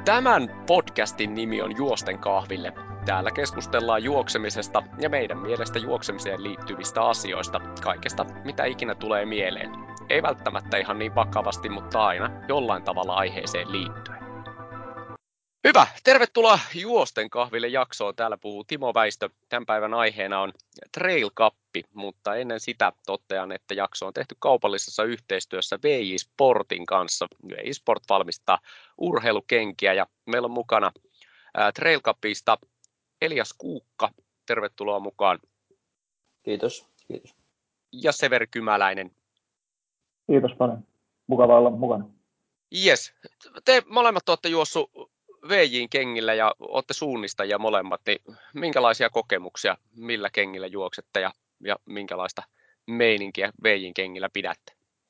Tämän podcastin nimi on Juosten kahville. Täällä keskustellaan juoksemisesta ja meidän mielestä juoksemiseen liittyvistä asioista, kaikesta mitä ikinä tulee mieleen. Ei välttämättä ihan niin vakavasti, mutta aina jollain tavalla aiheeseen liittyen. Hyvä, tervetuloa Juosten kahville jaksoon. Täällä puhuu Timo Väistö. Tämän päivän aiheena on Trail Cup, mutta ennen sitä totean, että jakso on tehty kaupallisessa yhteistyössä VJ Sportin kanssa. VJ Sport valmistaa urheilukenkiä ja meillä on mukana Trail Cupista Elias Kuukka. Tervetuloa mukaan. Kiitos. Ja Severi Kymäläinen. Kiitos paljon. Mukava olla mukana. Jes, te molemmat olette juossut VJ:n kengillä ja olette suunnistajia molemmat, niin minkälaisia kokemuksia, millä kengillä juoksette ja minkälaista meininkiä VJ:n kengillä pidätte?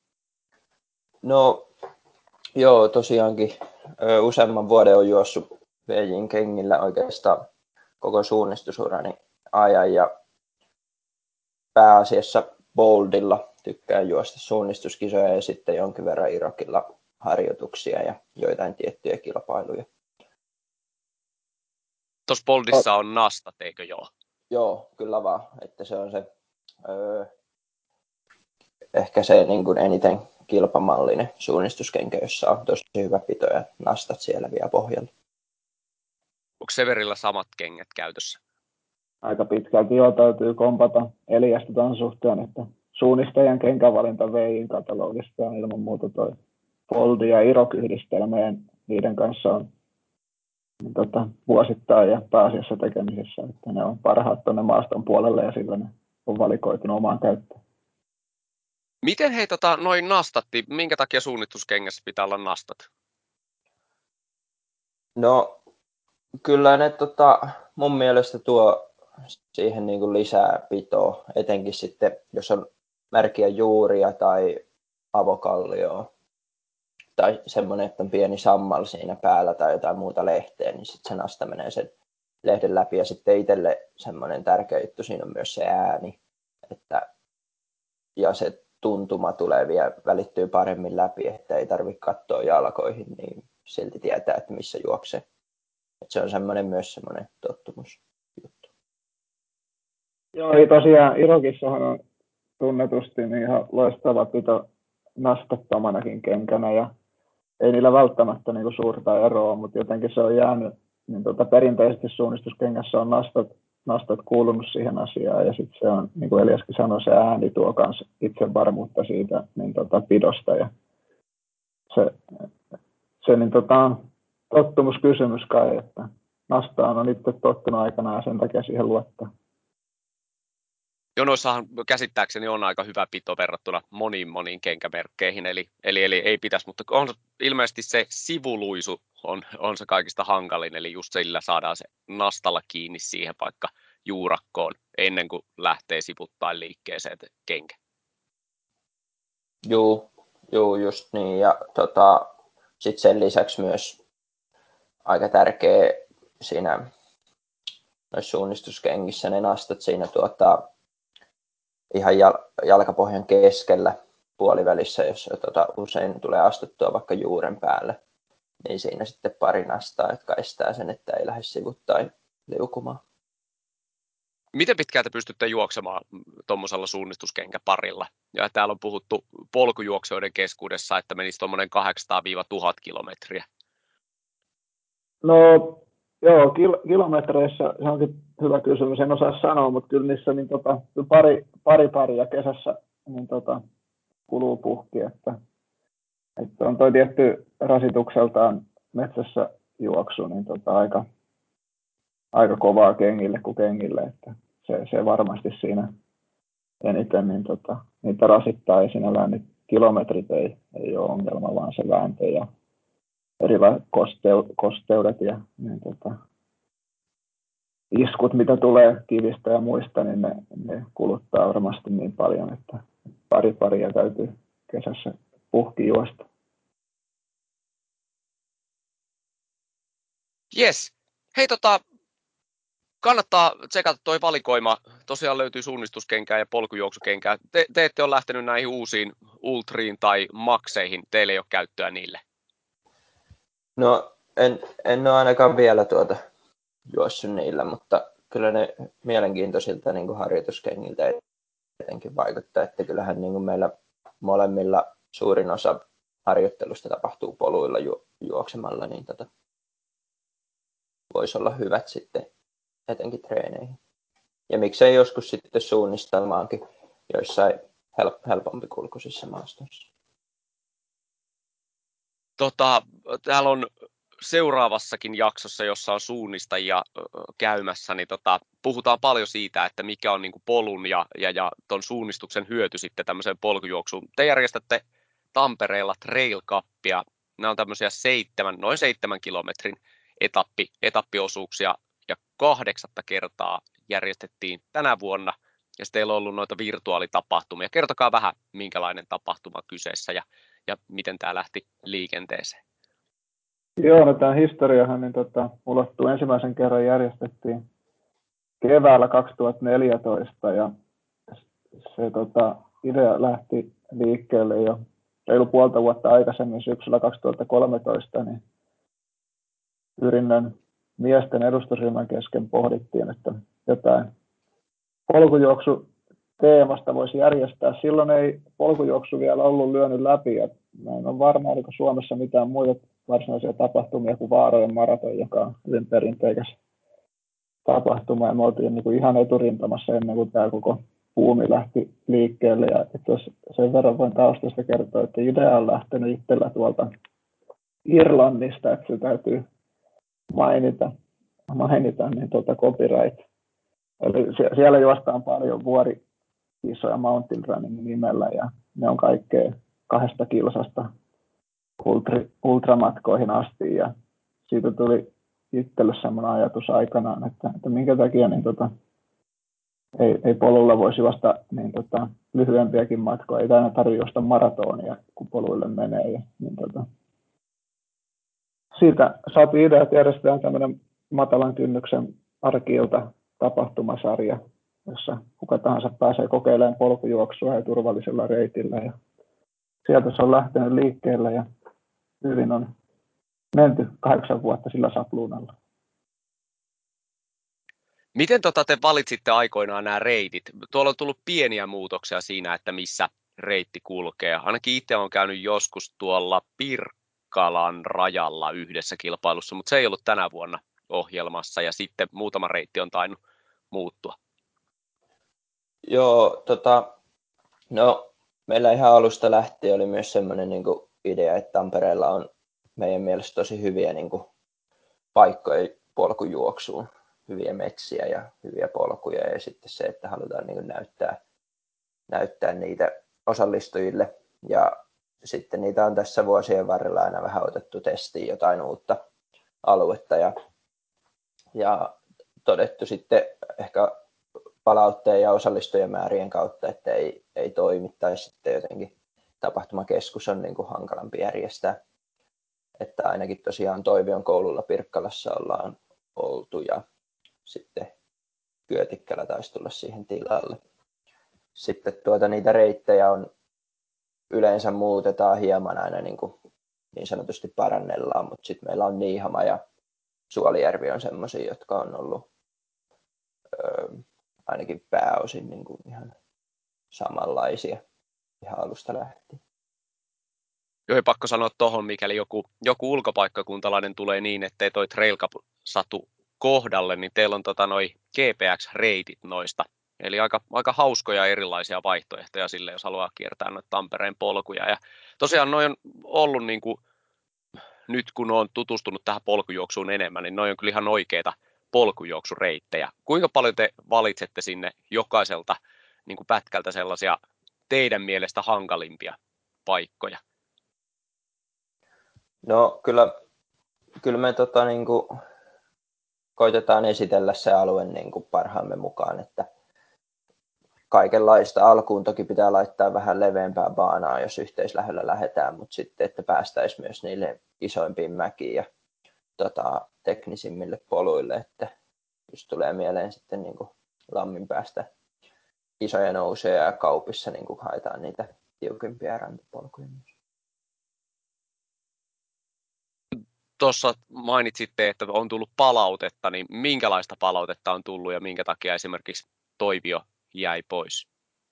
No joo, tosiaankin useamman vuoden on juossut VJ:n kengillä oikeastaan koko suunnistusurani ajan ja pääasiassa Boldilla tykkään juosta suunnistuskisoja ja sitten jonkin verran Irokilla harjoituksia ja joitain tiettyjä kilpailuja. Tuossa Boldissa on nastat, eikö joo? Joo, kyllä vaan. Että se on se, ehkä se niin kuin eniten kilpamallinen suunnistuskenkä, jossa on tosi hyvä pito ja nastat siellä vielä pohjalla. Onko Severillä samat kengät käytössä? Aika pitkälti jo täytyy kompata Eliasta tämän suhteen, että suunnistajan kenkävalinta VJ:n katalogista on ilman muuta toi Boldi ja Irok-yhdistelmä ja niiden kanssa on vuosittain ja pääasiassa tekemisessä, että ne on parhaat tuonne maaston puolelle ja sillä ne on valikoitunut omaan käyttöön. Miten hei noin nastatti, minkä takia suunnistuskengässä pitää olla nastat? No kyllä ne mun mielestä tuo siihen niin kuin lisää pitoa, etenkin sitten jos on märkiä juuria tai avokallioa tai semmoinen, että on pieni sammal siinä päällä tai jotain muuta lehteä, niin sitten se nasta menee sen lehden läpi. Ja sitten itselle semmoinen tärkeä juttu siinä on myös se ääni, ja se tuntuma tulee vielä, välittyy paremmin läpi, että ei tarvitse katsoa jalkoihin, niin silti tietää, että missä juoksee. Et se on myös semmoinen tottumusjuttu. Joo, ei tosiaan Irokissahan on tunnetusti niin ihan loistava pito nastattomanakin kenkänä ja ei niillä välttämättä niin kuin suurta eroa, mutta jotenkin se on jäänyt, niin perinteisesti suunnistuskengässä on nastat kuulunut siihen asiaan ja sitten se on, niin kuin Eliaskin sanoi, se ääni tuo myös itsevarmuutta siitä niin pidosta ja se niin on tottumuskysymys kai, että nastaan on itse tottunut aikanaan ja sen takia siihen luottaa. Jonoissahan käsittääkseni on aika hyvä pito verrattuna moniin kenkämerkkeihin, eli ei pitäisi, mutta on ilmeisesti se sivuluisu on se kaikista hankalin, eli just sillä saadaan se nastalla kiinni siihen vaikka juurakkoon ennen kuin lähtee sivuttain liikkeeseen kenkä. Joo, just niin. Ja sitten sen lisäksi myös aika tärkeä siinä noissa suunnistuskengissä ne nastat siinä ihan jalkapohjan keskellä puolivälissä, jos usein tulee astuttua vaikka juuren päälle, niin siinä sitten pari nastaa, jotka estää sen, että ei lähde sivuttain liukumaan. Miten pitkään te pystytte juoksemaan tuommoisella suunnistuskenkäparilla? Ja täällä on puhuttu polkujuoksijoiden keskuudessa, että menisi tuommoinen 800-1000 kilometriä. No joo, kilometreissä se onkin hyvä kysymys, en osaa sanoa, mutta kyllä niissä niin pari ja kesässä niin kuluu puhki, että on toi tietty rasitukseltaan metsässä juoksu niin aika kovaa kengille kuin kengille, että se varmasti siinä eniten niin niitä rasittaa ja sinällään niin kilometrit ei ole ongelma, vaan se vääntö ja erilaiset kosteudet ja niin iskut, mitä tulee kivistä ja muista, niin ne kuluttaa varmasti niin paljon, että paria täytyy kesässä puhki juosta. Jes. Hei kannattaa tsekata toi valikoima. Tosiaan löytyy suunnistuskenkää ja polkujuoksukenkää. Te ette ole lähtenyt näihin uusiin ultriin tai makseihin. Teillä ei ole käyttöä niille. No En ole ainakaan vielä juossut niillä, mutta kyllä ne mielenkiintoisilta niin kuin harjoituskengiltä etenkin vaikuttaa, että kyllähän niin kuin meillä molemmilla suurin osa harjoittelusta tapahtuu poluilla juoksemalla, niin voisi olla hyvät sitten etenkin treeneihin. Ja miksei joskus sitten suunnistelmaankin joissain helpompi kulkuisissa maastoissa. Täällä on seuraavassakin jaksossa, jossa on suunnistajia käymässä, niin puhutaan paljon siitä, että mikä on niin kuin polun ja ton suunnistuksen hyöty sitten tämmöiseen polkujuoksuun. Te järjestätte Tampereella Trail Cupia. Nämä on tämmöisiä noin 7 kilometrin etappiosuuksia ja 8. kertaa järjestettiin tänä vuonna. Ja teillä on ollut noita virtuaalitapahtumia. Kertokaa vähän, minkälainen tapahtuma kyseessä ja miten tämä lähti liikenteeseen. Joo, no tämä historiahan niin ulottuu ensimmäisen kerran järjestettiin keväällä 2014 ja se idea lähti liikkeelle jo reilu puolta vuotta aikaisemmin syksyllä 2013, niin Yrinnön miesten edustusryhmän kesken pohdittiin, että jotain polkujuoksu teemasta voisi järjestää. Silloin ei polkujuoksu vielä ollut lyönyt läpi ja mä en ole varma, oliko Suomessa mitään muita varsinaisia tapahtumia kuin Vaarojen maraton, joka on hyvin perinteikäs tapahtuma. Ja me oltiin niin kuin ihan eturintamassa ennen kuin tämä koko buumi lähti liikkeelle. Ja sen verran voin taustasta kertoa, että idea on lähtenyt itsellä tuolta Irlannista, että se täytyy mainita niin copyright. Eli siellä juostaan paljon vuorikisoja mountain running nimellä ja ne on kaikkea 2 kilsasta ultramatkoihin asti ja siitä tuli itselle sellainen ajatus aikanaan, että minkä takia niin ei polulla voisi juosta niin lyhyempiäkin matkoja, ei aina tarvitse juosta maratonia, kun poluille menee. Ja, niin siitä saatiin idea, että järjestetään tämmöinen matalan kynnyksen arki-ilta tapahtumasarja, jossa kuka tahansa pääsee kokeilemaan polkujuoksua ja turvallisella reitillä. Ja sieltä se on lähtenyt liikkeelle ja hyvin on menty 8 vuotta sillä sapluunalla. Miten te valitsitte aikoinaan nämä reitit? Tuolla on tullut pieniä muutoksia siinä, että missä reitti kulkee. Ainakin itse olen käynyt joskus tuolla Pirkkalan rajalla yhdessä kilpailussa, mutta se ei ollut tänä vuonna ohjelmassa ja sitten muutama reitti on tainnut muuttua. Joo, no meillä ihan alusta lähtien oli myös semmoinen niin kuin idea, että Tampereella on meidän mielestä tosi hyviä niin kuin paikkoja polkujuoksuun, hyviä metsiä ja hyviä polkuja ja sitten se, että halutaan niin kuin näyttää niitä osallistujille ja sitten niitä on tässä vuosien varrella aina vähän otettu testiin jotain uutta aluetta ja todettu sitten ehkä palautteen ja osallistujamäärien kautta, että ei toimi tai sitten jotenkin tapahtumakeskus on niin kuin hankalampi järjestää. Että ainakin tosiaan Toivion koululla Pirkkalassa ollaan oltu ja sitten Kyötikkällä taisi tulla siihen tilalle. Sitten niitä reittejä on yleensä muutetaan hieman aina niin sanotusti parannellaan, mutta sitten meillä on Niihama ja Suolijärvi on semmoisia, jotka on ollut ainakin pääosin niin kuin ihan samanlaisia ihan alusta lähtien. Joo, pakko sanoa tuohon, mikäli joku ulkopaikkakuntalainen tulee niin, ettei toi Trail Cup satu kohdalle, niin teillä on noi GPX-reitit noista. Eli aika hauskoja erilaisia vaihtoehtoja sille, jos haluaa kiertää noita Tampereen polkuja. Ja tosiaan noi on ollut niin kuin, nyt kun olen tutustunut tähän polkujuoksuun enemmän, niin noi on kyllä ihan oikeita polkujuoksureittejä. Kuinka paljon te valitsette sinne jokaiselta niin kuin pätkältä sellaisia teidän mielestä hankalimpia paikkoja? No kyllä me niin kuin koitetaan esitellä se alue niin kuin parhaamme mukaan, että kaikenlaista alkuun toki pitää laittaa vähän leveämpää baanaa, jos yhteislähdöllä lähdetään, mutta sitten, että päästäisiin myös niille isoimpiin mäkiin ja teknisimmille poluille, että just tulee mieleen sitten niin kuin Lammin päästä isoja nousuja ja Kaupissa niin kuin haetaan niitä tiukimpia rantapolkuja. tuossa mainitsitte, että on tullut palautetta, niin minkälaista palautetta on tullut ja minkä takia esimerkiksi Toivio jäi pois?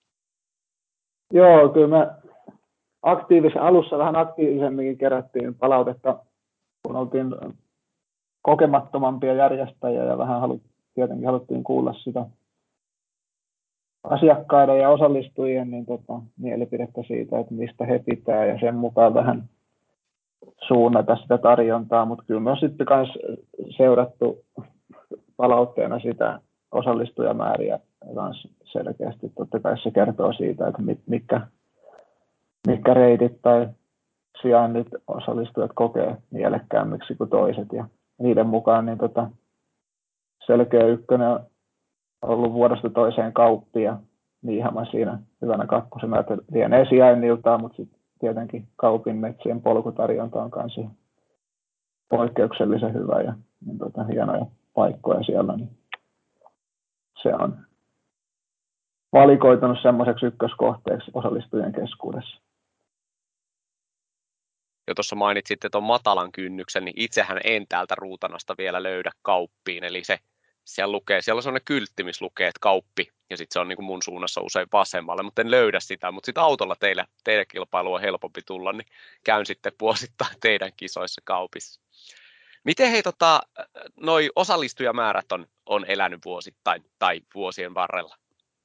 Joo, kyllä me alussa vähän aktiivisemminkin kerättiin palautetta, kun oltiin kokemattomampia järjestäjiä ja vähän tietenkin haluttiin kuulla sitä asiakkaiden ja osallistujien mielipidettä siitä, että mistä he pitää ja sen mukaan vähän suunnata sitä tarjontaa, mutta kyllä me on sitten myös seurattu palautteena sitä osallistujamääriä myös selkeästi. Totta kai se kertoo siitä, että mitkä reitit tai sijainnit osallistujat kokee mielekkäämmiksi kuin toiset ja niiden mukaan niin selkeä ykkönen on ollut vuodesta toiseen Kauppi ja Niihamma siinä hyvänä kakkosena, että lienee sijainniltaan, mutta sitten tietenkin Kaupin metsien polkutarjonta on myös poikkeuksellisen hyvä ja hienoja paikkoja siellä, niin se on valikoitunut semmoiseksi ykköskohteeksi osallistujien keskuudessa. Jo tuossa mainitsitte tuon matalan kynnyksen, niin itsehän en täältä Ruutanasta vielä löydä Kauppiin, eli siellä on sellainen kyltti, missä lukee, että Kauppi, ja sitten se on niin kuin mun suunnassa usein vasemmalle, mutta en löydä sitä, mutta sitten autolla teidän kilpailu on helpompi tulla, niin käyn sitten vuosittain teidän kisoissa Kaupissa. Miten noi osallistujamäärät on elänyt vuosittain tai vuosien varrella?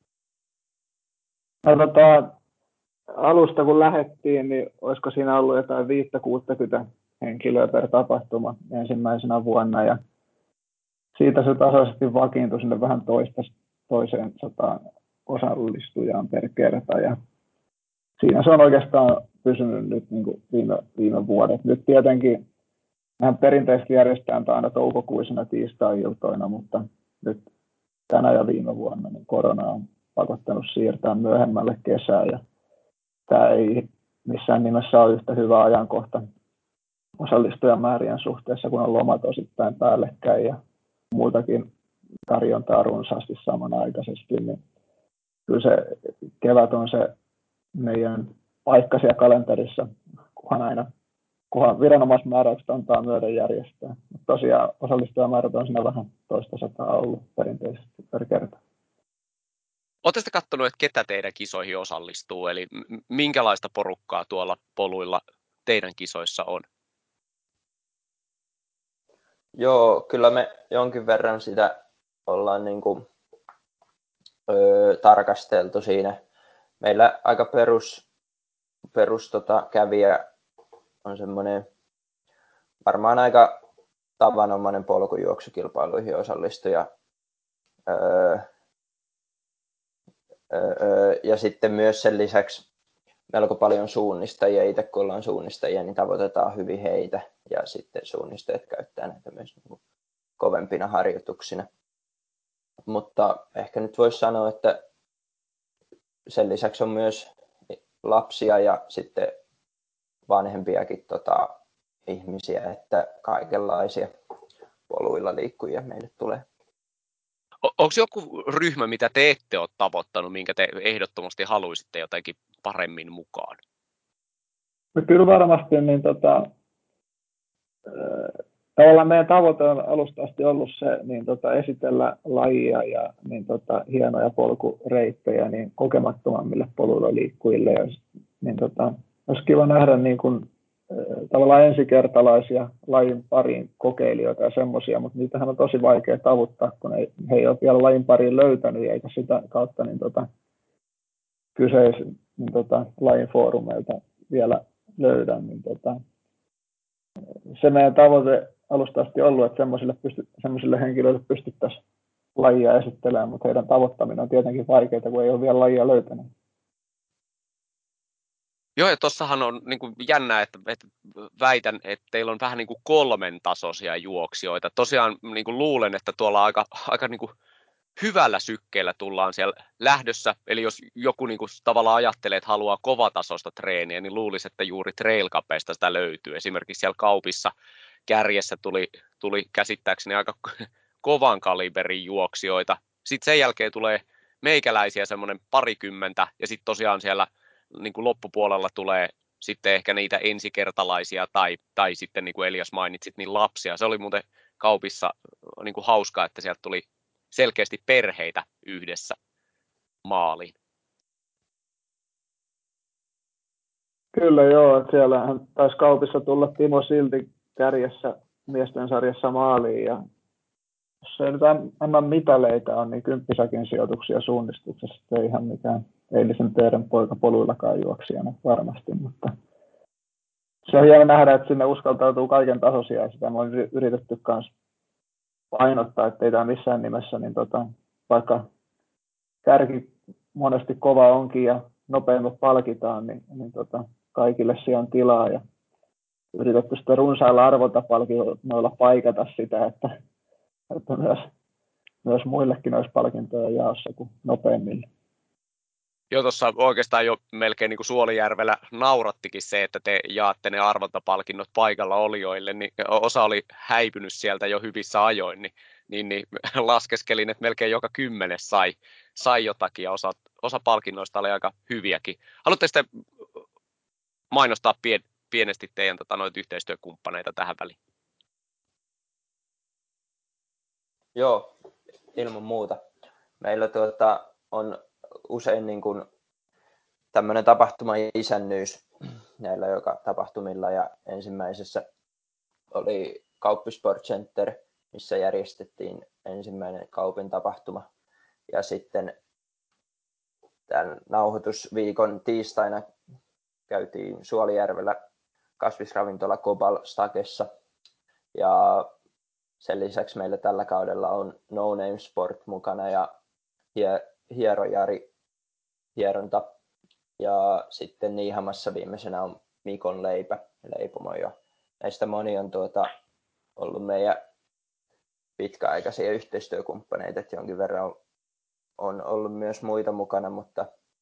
No, alusta kun lähdettiin, niin olisiko siinä ollut jotain 5-60 henkilöä per tapahtuma ensimmäisenä vuonna, ja siitä se tasaisesti vakiintui sinne vähän toiseen 100 osallistujaan per kerta, ja siinä se on oikeastaan pysynyt nyt niin kuin viime vuodet. Nyt tietenkin mehän perinteisesti järjestetään aina toukokuisena tiistai-iltoina, mutta nyt tänä ja viime vuonna niin korona on pakottanut siirtää myöhemmälle kesään, ja tämä ei missään nimessä ole yhtä hyvä ajankohta osallistujamäärien suhteessa, kun on lomat osittain päällekkäin ja muutakin tarjontaa runsaasti samanaikaisesti. Niin kyllä se kevät on se meidän paikka siellä kalenterissa, kunhan viranomaismääräykset antaa myöden järjestää. Mutta tosiaan osallistujamäärät on siinä vähän toista sataa ollut perinteisesti per kerta. Oletteko te katsonut, että ketä teidän kisoihin osallistuu, eli minkälaista porukkaa tuolla poluilla teidän kisoissa on? Joo, kyllä me jonkin verran sitä ollaan niin kuin, tarkasteltu siinä. Meillä aika perus kävijä on semmoinen varmaan aika tavanomainen polkujuoksukilpailuihin osallistuja. Ja sitten myös sen lisäksi melko paljon suunnistajia. Itse kun ollaan suunnistajia, niin tavoitetaan hyvin heitä. Ja sitten suunnistajat käyttää näitä myös kovempina harjoituksina. Mutta ehkä nyt voisi sanoa, että sen lisäksi on myös lapsia ja sitten vanhempiakin ihmisiä, että kaikenlaisia poluilla liikkujia meille tulee. Onko joku ryhmä, mitä te ette ole tavoittanut, minkä te ehdottomasti haluaisitte jotenkin paremmin mukaan? No kyllä varmasti niin tavallaan meidän tavoite on alusta asti ollut se niin esitellä lajia ja niin hienoja polkureittejä niin kokemattomammille poluilla liikkujille. Ja, niin olisi kiva nähdä niin kuin, tavallaan ensikertalaisia lajin pariin kokeilijoita ja semmoisia, mutta niitähän on tosi vaikea tavoittaa, kun he ei ole vielä lajin pariin löytänyt eikä sitä kautta niin kyseisen niin lajin foorumeilta vielä löydä. Niin se meidän tavoite alusta asti ollut, että semmoisille henkilöille pystyttäisiin lajia esittelemään, mutta heidän tavoittaminen on tietenkin vaikeaa, kun ei ole vielä lajia löytänyt. Joo, ja tuossahan on niin kuin jännää, että väitän, että teillä on vähän niin kuin 3 tasoisia juoksijoita. Tosiaan niin kuin luulen, että tuolla aika niin kuin hyvällä sykkeellä tullaan siellä lähdössä. Eli jos joku niin kuin tavallaan ajattelee, että haluaa kovatasoista treeniä, niin luulisi, että juuri Trail Cupeista sitä löytyy. Esimerkiksi siellä Kaupissa kärjessä tuli käsittääkseni aika kovan kaliberin juoksijoita. Sitten sen jälkeen tulee meikäläisiä semmoinen 20, ja sitten tosiaan siellä niin kuin loppupuolella tulee sitten ehkä niitä ensikertalaisia tai sitten niin kuin Elias mainitsit, niin lapsia. Se oli muuten Kaupissa niin kuin hauskaa, että sieltä tuli selkeästi perheitä yhdessä maaliin. Kyllä joo, että siellähän taisi Kaupissa tulla Timo Silti kärjessä miesten sarjassa maaliin ja jos ei nyt mitaleita on, niin kymppisakin sijoituksia suunnistuksessa, ei ihan mikään eilisen teidän poika poluillakaan juoksijana varmasti, mutta se on hieno nähdä, että sinne uskaltautuu kaiken tasoisia ja sitä on yritetty myös painottaa, että ei tämä missään nimessä, niin vaikka kärki monesti kova onkin ja nopeimmat palkitaan, niin kaikille siellä on tilaa ja yritetty sitten runsailla arvontapalkinnoilla paikata sitä, että myös muillekin olisi palkintoja jaossa kuin nopeimmille. Jo tuossa oikeastaan jo melkein niin kuin Suolijärvellä naurattikin se, että te jaatte ne arvontapalkinnot paikalla olijoille, niin osa oli häipynyt sieltä jo hyvissä ajoin, niin laskeskelin, että melkein joka 10 sai jotakin ja osa palkinnoista oli aika hyviäkin. Haluatteko te mainostaa pienesti teidän noita yhteistyökumppaneita tähän väliin? Joo, ilman muuta. Meillä on usein niin kuin tämmöinen tapahtuma-isännyys näillä joka tapahtumilla ja ensimmäisessä oli Kauppi Sport Center, missä järjestettiin ensimmäinen Kaupin tapahtuma ja sitten tämän nauhoitusviikon tiistaina käytiin Suolijärvellä kasvisravintola Kobal Stakessa ja sen lisäksi meillä tällä kaudella on No Name Sport mukana ja Hierojari hieronta. Ja sitten Niihamassa viimeisenä on Mikon leipomo. Ja näistä moni on ollut meidän pitkäaikaisia yhteistyökumppaneita, että jonkin verran on ollut myös muita mukana, mutta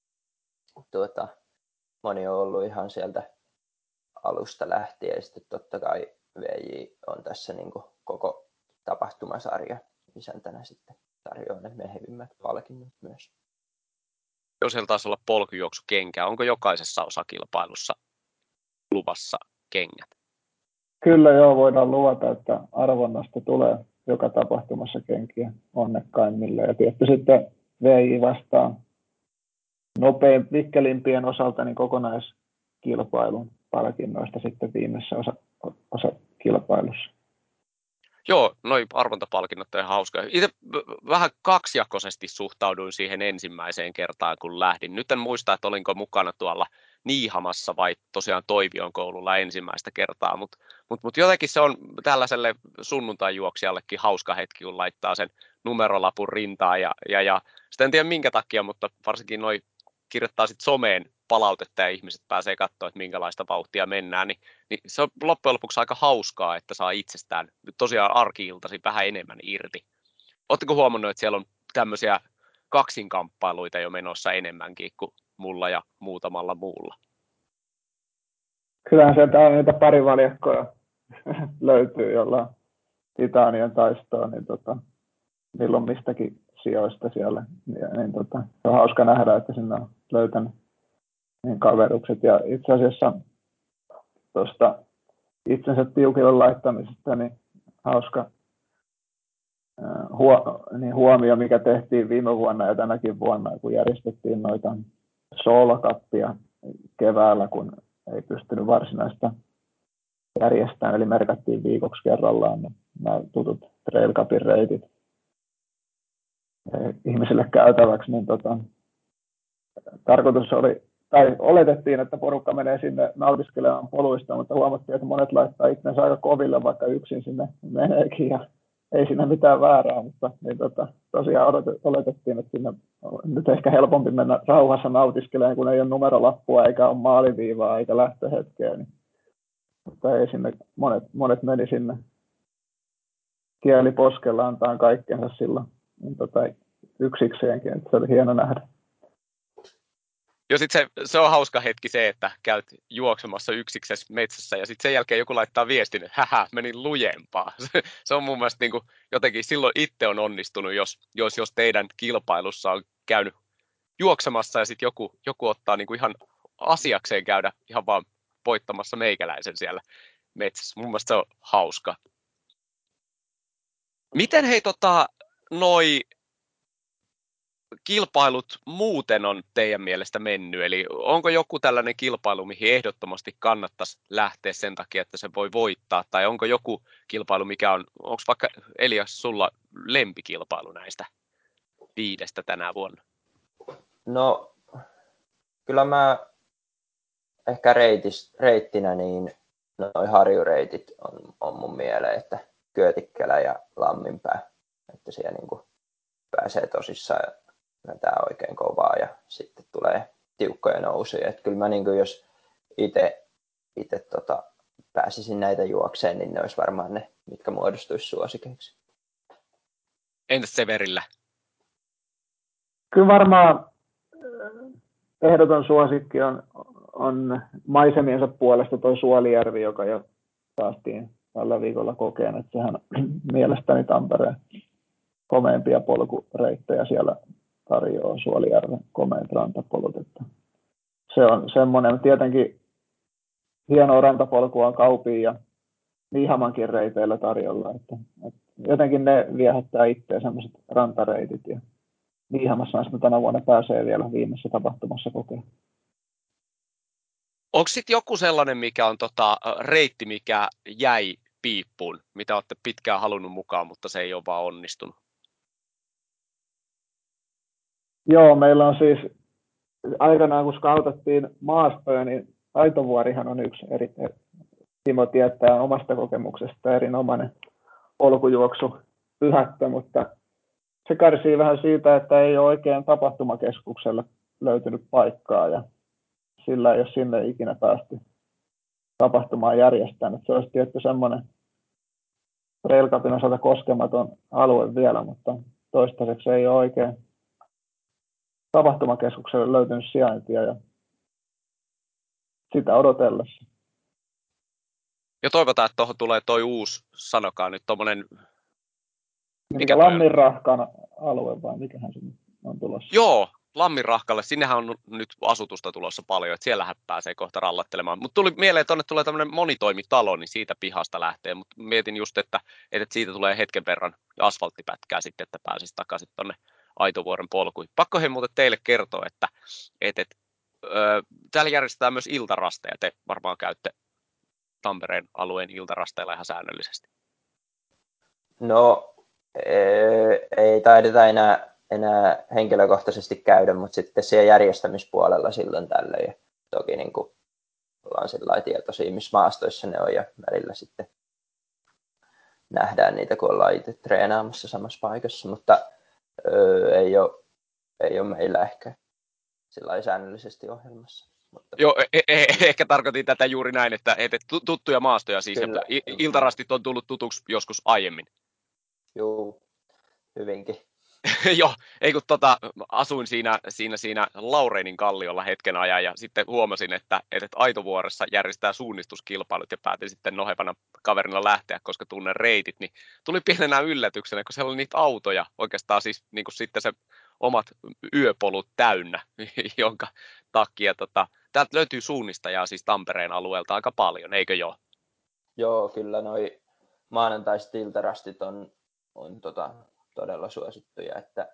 moni on ollut ihan sieltä alusta lähtien. Ja sitten totta kai VJ on tässä niin kuin koko tapahtumasarja isäntänä sitten tarjoaa ne mehevimmät palkinnot myös. Jos siellä taisi olla polkujuoksukenkä, onko jokaisessa osakilpailussa luvassa kengät? Kyllä joo, voidaan luvata, että arvonnasta tulee joka tapahtumassa kenkiä onnekkaimmille. Ja tietysti sitten VJ vastaa nopein vikkelimpien osalta niin kokonaiskilpailun palkinnoista sitten viimeisessä osakilpailussa. Joo, noi arvontapalkinnot on ihan hauskoja. Itse vähän kaksijakoisesti suhtauduin siihen ensimmäiseen kertaan, kun lähdin. Nyt en muista, että olinko mukana tuolla Niihamassa vai tosiaan Toivion koululla ensimmäistä kertaa, mutta jotenkin se on tällaiselle sunnuntai-juoksijallekin hauska hetki, kun laittaa sen numerolapun rintaan ja sitä en tiedä minkä takia, mutta varsinkin noi kirjoittaa sitten someen palautetta ja ihmiset pääsee katsoa, että minkälaista vauhtia mennään, niin se on loppujen lopuksi aika hauskaa, että saa itsestään tosiaan arki-iltaisin vähän enemmän irti. Oletteko huomannut, että siellä on tämmöisiä kaksinkamppailuita jo menossa enemmänkin kuin mulla ja muutamalla muulla? Kyllähän sieltä niitä parivaljakkoja löytyy, jolla Titanian taistoa, niin milloin mistäkin sijoista siellä. Niin, se on hauska nähdä, että sinne on löytänyt niin kaverukset. Ja itse asiassa tuosta itsensä tiukille laittamisesta, niin hauska huomio, mikä tehtiin viime vuonna ja tänäkin vuonna, kun järjestettiin noita soolokappia keväällä, kun ei pystynyt varsinaista järjestämään, eli merkattiin viikoksi kerrallaan niin nämä tutut Trail Cupin reitit ihmisille käytäväksi, niin tarkoitus oli, tai oletettiin, että porukka menee sinne nautiskelemaan poluista, mutta huomattiin, että monet laittaa itsensä aika koville, vaikka yksin sinne meneekin, ja ei siinä mitään väärää, mutta niin tosiaan oletettiin, että sinne on nyt ehkä helpompi mennä rauhassa nautiskelemaan, kun ei ole numerolappua, eikä ole maaliviivaa, eikä lähtöhetkeä, niin, mutta ei sinne, monet meni sinne kieli poskella antaa kaikkensa silloin niin yksikseenkin, että se oli hieno nähdä. Jo sitten se on hauska hetki se, että käyt juoksemassa yksiksessä metsässä ja sitten sen jälkeen joku laittaa viestin, että menin lujempaa. Se on mun mielestä niin kuin, jotenkin silloin itse on onnistunut, jos teidän kilpailussa on käynyt juoksemassa ja sitten joku ottaa niin kuin ihan asiakseen käydä ihan vaan voittamassa meikäläisen siellä metsässä. Mun mielestä se on hauska. Miten hei noi kilpailut muuten on teidän mielestä mennyt? Eli onko joku tällainen kilpailu, mihin ehdottomasti kannattaisi lähteä sen takia, että se voi voittaa? Tai onko joku kilpailu, onko vaikka Elias sulla lempikilpailu näistä 5 tänä vuonna? No, kyllä mä ehkä reittinä niin noi harjureitit on mun mieleen, että Kyötikkelä ja Lamminpää, että siellä niin kuin pääsee tosissaan ja vetää oikein kovaa ja sitten tulee tiukkoja nousuja. Että kyllä mä niin kuin jos itse pääsisin näitä juokseen, niin ne olisi varmaan ne, mitkä muodostuisi suosikeiksi. Entäs Severillä? Kyllä varmaan ehdoton suosikki on maisemiensa puolesta tuo Suolijärvi, joka jo päästiin tällä viikolla kokeen, että sehän mielestäni Tampereen komeimpia polkureittejä siellä tarjoaa Suolijärven komeat rantapolut. Että se on semmoinen, tietenkin hienoa rantapolkua on Kaupin ja Niihamankin reiteillä tarjolla, että jotenkin ne viehättää itseä semmoiset rantareitit ja Niihamassa on tänä vuonna pääsee vielä viimeisessä tapahtumassa kokemaan. Onko sitten joku sellainen, mikä on reitti, mikä jäi piippuun, mitä olette pitkään halunnut mukaan, mutta se ei ole vaan onnistunut? Joo, meillä on siis aikanaan, kun skautattiin maastoja, niin Aitovuorihan on yksi Timo tietää omasta kokemuksesta erinomainen polkujuoksu pyhättö, mutta se kärsii vähän siitä, että ei ole oikein tapahtumakeskukselle löytynyt paikkaa ja sillä ei ole sinne ikinä päästy tapahtumaan järjestänyt. Se olisi tietty semmoinen Trail Cupin osalta koskematon alue vielä, mutta toistaiseksi ei ole oikein tapahtumakeskukselle löytynyt sijaintia ja sitä odotellessa. Ja toivotaan, että tuohon tulee toi uusi, sanokaa nyt tommonen... Mikä Lamminrahkan alue vai mikähän se on tulossa? Joo, Lamminrahkalle. Sinnehän on nyt asutusta tulossa paljon, että siellähän pääsee kohta rallattelemaan. Mutta tuli mieleen, että tuonne tulee tämmöinen monitoimitalo, niin siitä pihasta lähtee. Mutta mietin just, että siitä tulee hetken verran asfalttipätkää sitten, että pääsisi takaisin tuonne Aitovuoren polkuihin. Pakko he muuten teille kertoa, että täällä järjestetään myös iltarasteja. Te varmaan käytte Tampereen alueen iltarasteilla ihan säännöllisesti. No, ei taideta enää henkilökohtaisesti käydä, mutta sitten siellä järjestämispuolella silloin tällöin. Ja toki niin kuin ollaan sillä tietoisia, missä maastoissa ne on ja välillä sitten nähdään niitä, kun ollaan itse treenaamassa samassa paikassa, mutta ei ole meillä ehkä sillä säännöllisesti ohjelmassa. Mutta... Joo, ehkä tarkoitin tätä juuri näin, että tuttuja maastoja siis. Kyllä, iltarastit on tullut tutuksi joskus aiemmin. Joo, hyvinkin. Joo, ei kun asuin siinä Laureinin kalliolla hetken ajan ja sitten huomasin, että Aitovuoressa järjestää suunnistuskilpailut ja päätin sitten nohevana kaverina lähteä, koska tunnen reitit, niin tuli pienenä yllätyksenä, kun siellä oli niitä autoja oikeastaan siis niin kuin sitten se omat yöpolut täynnä, jonka takia täältä löytyy suunnistajaa siis Tampereen alueelta aika paljon, eikö joo? Joo, kyllä noi maanantaiset iltarastit on todella suosittuja, että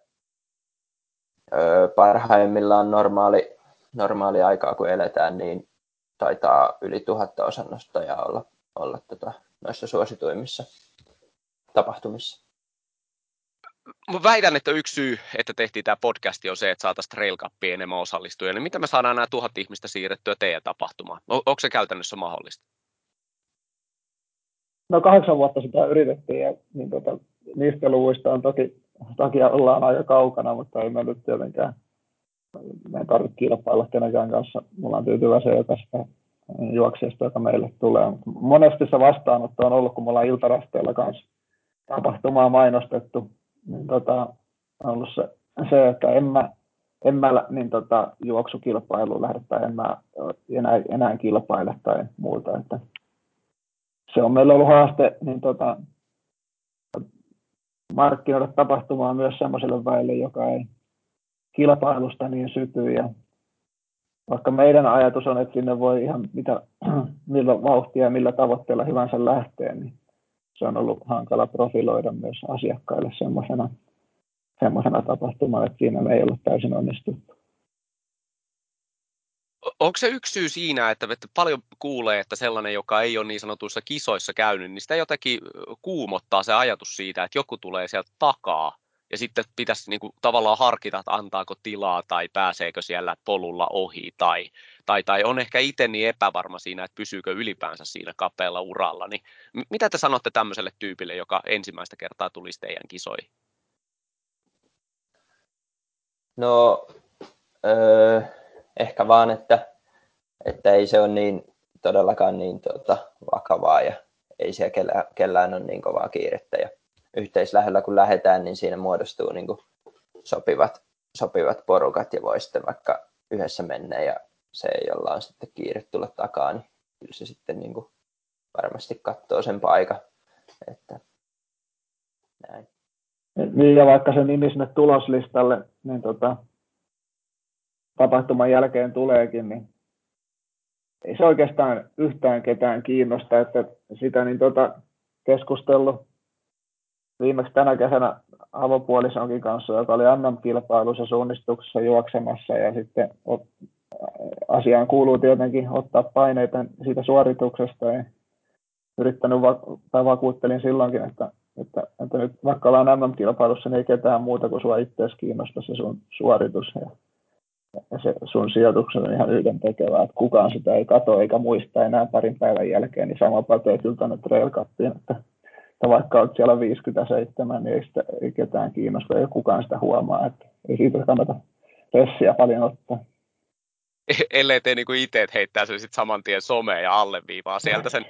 parhaimmillaan normaali aikaa kun eletään, niin taitaa yli 1000 osannostajaa olla noissa suosituimmissa tapahtumissa. Mä väitän, että yksi syy, että tehtiin tämä podcasti on se, että saataisiin Trail Cupiin enemmän osallistujia. Niin miten me saadaan nämä 1000 ihmistä siirrettyä teidän tapahtumaan? Onko se käytännössä mahdollista? No 8 vuotta sitä yritettiin ja niin niistä luvuista on toki ollaan aika kaukana, mutta ei me nyt tietenkään me ei tarvitse kilpailla kenenkään kanssa. Mulla on tyytyväisiä jokaista juoksijasta, joka meille tulee. Monesti se vastaanotto on ollut, kun me ollaan iltarasteilla kanssa tapahtumaa mainostettu, niin on ollut se että en mä juoksukilpailuun lähde tai en mä enää kilpaile tai muuta. Että se on meillä ollut haaste niin markkinoida tapahtumaa myös semmoiselle väelle, joka ei kilpailusta niin syty ja vaikka meidän ajatus on, että sinne voi ihan millä vauhtia ja millä tavoitteella hyvänsä lähteä, niin se on ollut hankala profiloida myös asiakkaille semmoisena tapahtumana, että siinä me ei ole täysin onnistuttu. Onko se yksi syy siinä, että paljon kuulee, että sellainen, joka ei ole niin sanotuissa kisoissa käynyt, niin sitä jotenkin kuumottaa se ajatus siitä, että joku tulee sieltä takaa ja sitten pitäisi niin kuin tavallaan harkita, että antaako tilaa tai pääseekö siellä polulla ohi tai on ehkä itse niin epävarma siinä, että pysyykö ylipäänsä siinä kapealla uralla. Niin mitä te sanotte tämmöiselle tyypille, joka ensimmäistä kertaa tulisi teidän kisoihin? No, ehkä vaan, että ei se ole niin todellakaan niin vakavaa ja ei siellä kellään ole niin kovaa kiirettä. Ja yhteislähdöllä kun lähdetään, niin siinä muodostuu niin kuin sopivat porukat ja voi sitten vaikka yhdessä mennä ja se, jolla on sitten kiire tulla takaa, niin kyllä se sitten niin kuin varmasti katsoo sen paikan. Että näin. Niin, ja vaikka se nimi sinne tuloslistalle niin tapahtuman jälkeen tuleekin, niin ei se oikeastaan yhtään ketään kiinnosta, että sitä niin keskustellut viimeksi tänä kesänä avopuolisonkin kanssa, joka oli MM-kilpailussa suunnistuksessa juoksemassa, ja sitten asiaan kuuluu tietenkin ottaa paineita siitä suorituksesta, ja yrittänyt tai vakuuttelin silloinkin, että nyt vaikka ollaan MM-kilpailussa, niin ei ketään muuta kuin sua itseäsi kiinnostaa se sun suoritus, ja se sun sijoituksen on ihan yhdentekevää, että kukaan sitä ei katso eikä muista enää parin päivän jälkeen, niin sama pätee kyllä tuonne Trail Cupiin, että vaikka olet siellä 57, niin ei ketään kiinnosta, ei kukaan sitä huomaa, että ei siitä kannata ressiä paljon ottaa. Ellei te niin itse heittää sen sitten saman tien someen ja alleviivaa sieltä sen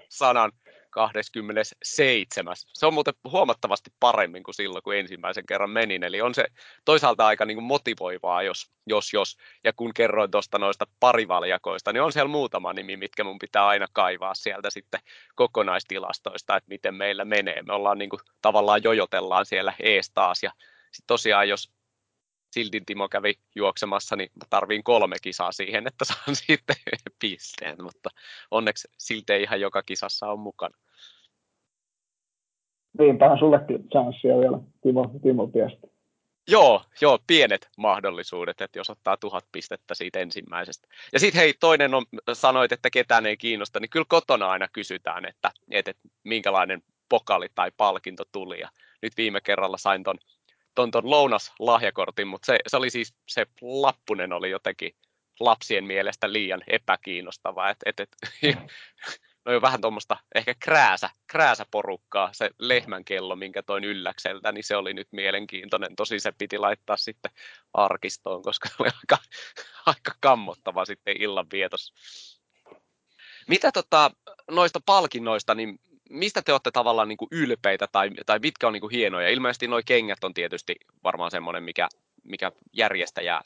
127. Se on muuten huomattavasti paremmin kuin silloin, kun ensimmäisen kerran menin. Eli on se toisaalta aika niin kuin motivoivaa, jos. Ja kun kerroin tuosta noista parivaljakoista, niin on siellä muutama nimi, mitkä mun pitää aina kaivaa sieltä sitten kokonaistilastoista, että miten meillä menee. Me ollaan niin kuin, tavallaan jojotellaan siellä ees taas. Ja sitten tosiaan, jos Sildin Timo kävi juoksemassa, niin mä tarviin 3 kisaa siihen, että saan sitten pisteen, mutta onneksi silti ei ihan joka kisassa on mukana. Niinpähän sullekin chanssia vielä, Timo Piestä. Joo, pienet mahdollisuudet, että jos ottaa 1000 pistettä siitä ensimmäisestä. Ja sitten hei, toinen on, sanoit, että ketään ei kiinnosta, niin kyllä kotona aina kysytään, että minkälainen pokali tai palkinto tuli. Ja nyt viime kerralla sain ton lounaslahjakortin, mutta se oli siis, se lappunen oli jotenkin lapsien mielestä liian epäkiinnostava. No jo vähän tuommoista ehkä krääsä porukkaa, se lehmän kello, minkä toin Ylläkseltä, niin se oli nyt mielenkiintoinen. Tosin se piti laittaa sitten arkistoon, koska oli aika kammottava sitten illanvietossa. Mitä noista palkinnoista, niin mistä te olette tavallaan niin kuin ylpeitä tai mitkä on niin kuin hienoja? Ilmeisesti nuo kengät on tietysti varmaan semmoinen, mikä järjestäjää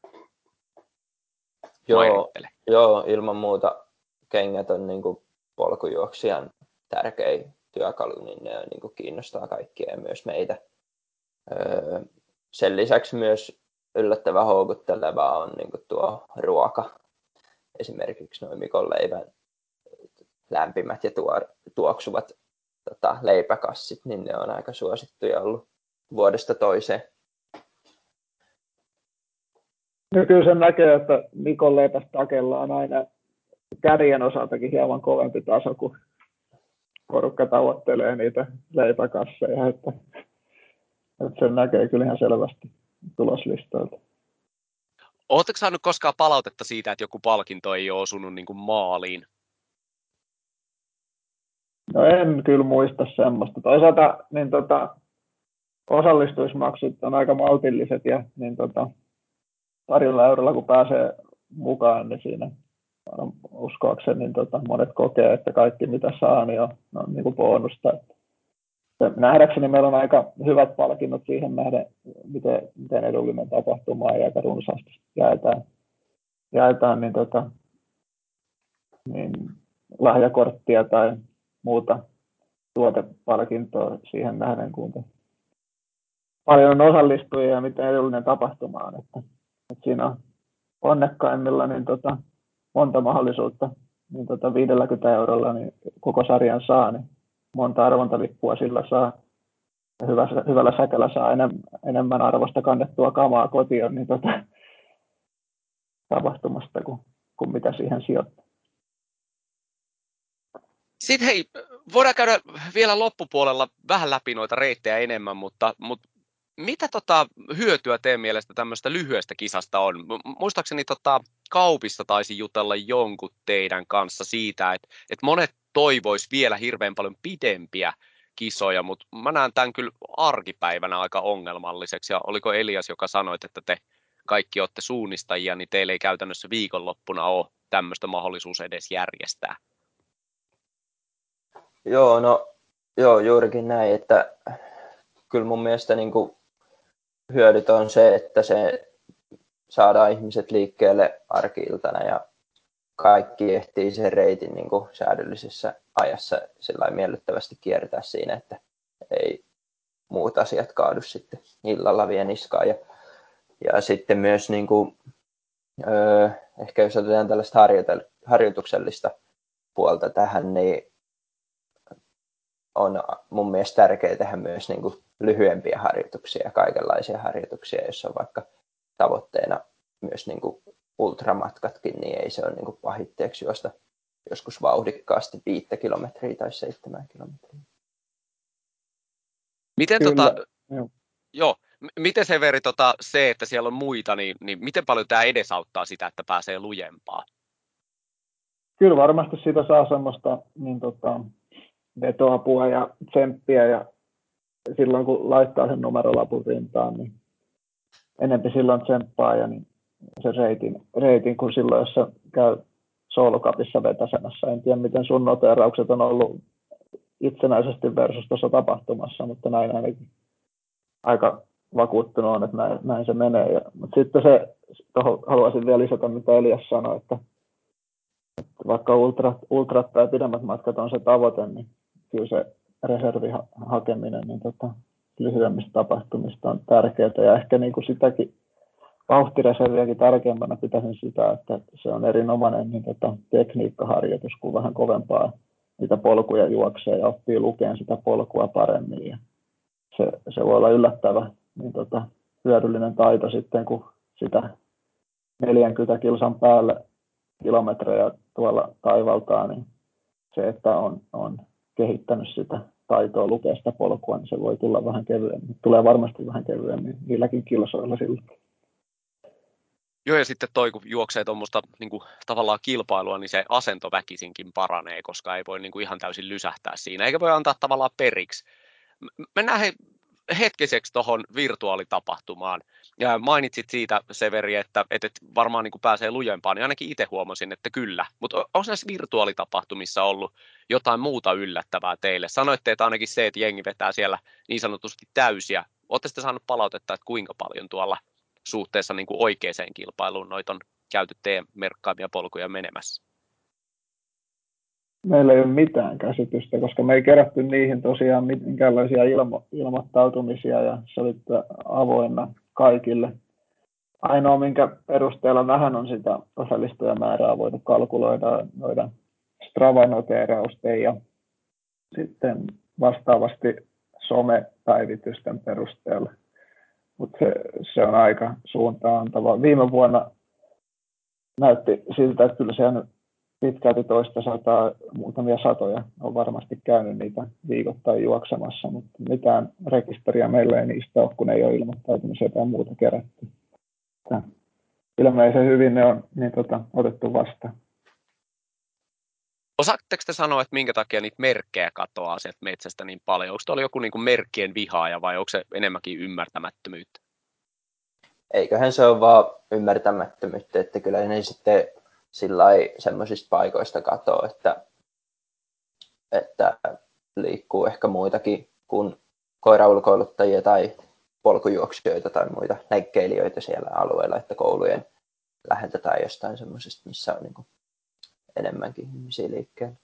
mairittelee. Joo, ilman muuta kengät on niin kuin polkujuoksijan tärkein työkalu, niin ne niin kuin kiinnostaa kaikkia ja myös meitä. Sen lisäksi myös yllättävän houkuttelevaa on niin kuin tuo ruoka. Esimerkiksi noin Mikon leivän lämpimät ja tuoksuvat leipäkassit, niin ne on aika suosittuja ollut vuodesta toiseen. No kyllä sen näkee, että Mikon leipästä takella on aina kärjen osaltakin hieman kovempi taso, kun porukka tavoittelee niitä leipäkasseja, että sen näkee kyllä ihan selvästi tuloslistoilta. Oletteko saanut koskaan palautetta siitä, että joku palkinto ei ole osunut niin kuin maaliin? No en kyllä muista semmoista. Toisaalta niin osallistuismaksut on aika maltilliset ja niin 2 eurolla kun pääsee mukaan, niin siinä uskoakseni niin monet kokee, että kaikki mitä saa niin on niin kuin bonusta. Nähdäkseni meillä on aika hyvät palkinnot siihen nähden, miten edullinen tapahtuma ja aika runsaasti jaetaan niin lahjakorttia tai muuta tuotepalkintoa siihen nähden, kuinka paljon on osallistujia ja miten edullinen tapahtuma on. Että siinä onnekkaimmilla niin monta mahdollisuutta, niin 50 eurolla niin koko sarjan saa, niin monta arvontalippua sillä saa. Ja hyvällä säkällä saa enemmän arvosta kannettua kamaa kotiin niin tapahtumasta kuin mitä siihen sijoittaa. Sitten hei, voidaan käydä vielä loppupuolella vähän läpi noita reittejä enemmän, mutta mitä hyötyä teidän mielestä tämmöistä lyhyestä kisasta on? Muistaakseni kaupissa taisi jutella jonkun teidän kanssa siitä, että monet toivois vielä hirveän paljon pidempiä kisoja, mutta mä näen tämän kyllä arkipäivänä aika ongelmalliseksi. Ja oliko Elias, joka sanoi, että te kaikki olette suunnistajia, niin teillä ei käytännössä viikonloppuna ole tämmöistä mahdollisuus edes järjestää? Joo, juurikin näin, että kyllä mun mielestä niin kuin hyödyt on se, että se saadaan ihmiset liikkeelle arki-iltana ja kaikki ehtii sen reitin niin kuin säädöllisessä ajassa sellainen miellyttävästi kiertää siinä, että ei muut asiat kaadu sitten illalla vie niskaan. Ja sitten myös niin kuin, ehkä jos otetaan tällaista harjoituksellista puolta tähän, niin on mun mielestä tärkeää tehdä myös niin kuin lyhyempiä harjoituksia ja kaikenlaisia harjoituksia, jos on vaikka tavoitteena myös niin kuin ultramatkatkin, niin ei se ole niin kuin pahitteeksi juosta joskus vauhdikkaasti 5 kilometriä tai 7 kilometriä. Miten, Joo. miten Severi, se, että siellä on muita, niin miten paljon tämä edesauttaa sitä, että pääsee lujempaa? Kyllä varmasti siitä saa semmoista niin vetoapua ja tsemppiä, ja silloin kun laittaa sen numerolapun rintaan, niin enemmän silloin tsemppaa ja niin sen reitin kuin silloin, jos se käy soolokapissa vetäsemässä. En tiedä, miten sun noteraukset on ollut itsenäisesti versus tuossa tapahtumassa, mutta näin ainakin aika vakuuttunut on, että näin se menee. Mutta sitten haluaisin vielä lisätä, mitä Elias sanoi, että vaikka ultrat tai pidemmät matkat on se tavoite, niin kyllä se reservihakeminen niin lyhyemmistä tapahtumista on tärkeää. Ja ehkä niin kuin sitäkin vauhtireserviäkin tärkeämpänä pitäisin sitä, että se on erinomainen niin tekniikkaharjoitus, kun vähän kovempaa niitä polkuja juoksee ja oppii lukemaan sitä polkua paremmin. Ja se voi olla yllättävä niin hyödyllinen taito sitten, kun sitä 40 kilsan päälle kilometrejä tuolla taivaltaa, niin se, että on kehittänyt sitä taitoa lukea sitä polkua, niin se voi tulla vähän kevyemmin. Tulee varmasti vähän kevyemmin niilläkin kilsoilla sillä. Joo, ja sitten kun juoksee tuommoista niin tavallaan kilpailua, niin se asento väkisinkin paranee, koska ei voi niin kuin ihan täysin lysähtää siinä, eikä voi antaa tavallaan periksi. Mennään hetkiseksi tuohon virtuaalitapahtumaan. Ja mainitsit siitä, Severi, että varmaan niin kuin pääsee lujempaan, niin ainakin itse huomasin, että kyllä. Mutta onko näissä virtuaalitapahtumissa ollut jotain muuta yllättävää teille? Sanoitte, että ainakin se, että jengi vetää siellä niin sanotusti täysiä. Oletteko sitten saanut palautetta, että kuinka paljon tuolla suhteessa niin kuin oikeaan kilpailuun noita on käyty teidän merkkaamia polkuja menemässä? Meillä ei ole mitään käsitystä, koska me ei kerätty niihin tosiaan minkäänlaisia ilmoittautumisia, ja se oli avoinna kaikille. Ainoa, minkä perusteella vähän on sitä osallistujamäärää voitu kalkuloida noiden Strava-noteerausten ja sitten vastaavasti somepäivitysten perusteella. Mutta se on aika suuntaan antava. Viime vuonna näytti siltä, että kyllä se on pitkälti toista sataa, muutamia satoja on varmasti käynyt niitä viikoittain juoksemassa, mutta mitään rekisteriä meillä ei niistä ole, kun ei ole ilmoittautumisia tai muuta kerätty. Ilmeisen hyvin ne on niin otettu vastaan. Osaatteko te sanoa, että minkä takia niitä merkkejä katoaa sieltä metsästä niin paljon? Onko tuolla joku niin kuin merkkien vihaaja vai onko se enemmänkin ymmärtämättömyyttä? Eiköhän se ole vaan ymmärtämättömyyttä, että kyllä ne sitten semmoisista paikoista katoaa, että liikkuu ehkä muitakin kuin koiraulkoiluttajia tai polkujuoksijoita tai muita leikkeilijöitä siellä alueella, että koulujen läheltä tai jostain semmoisesta, missä on niin kuin enemmänkin ihmisiä liikkeellä.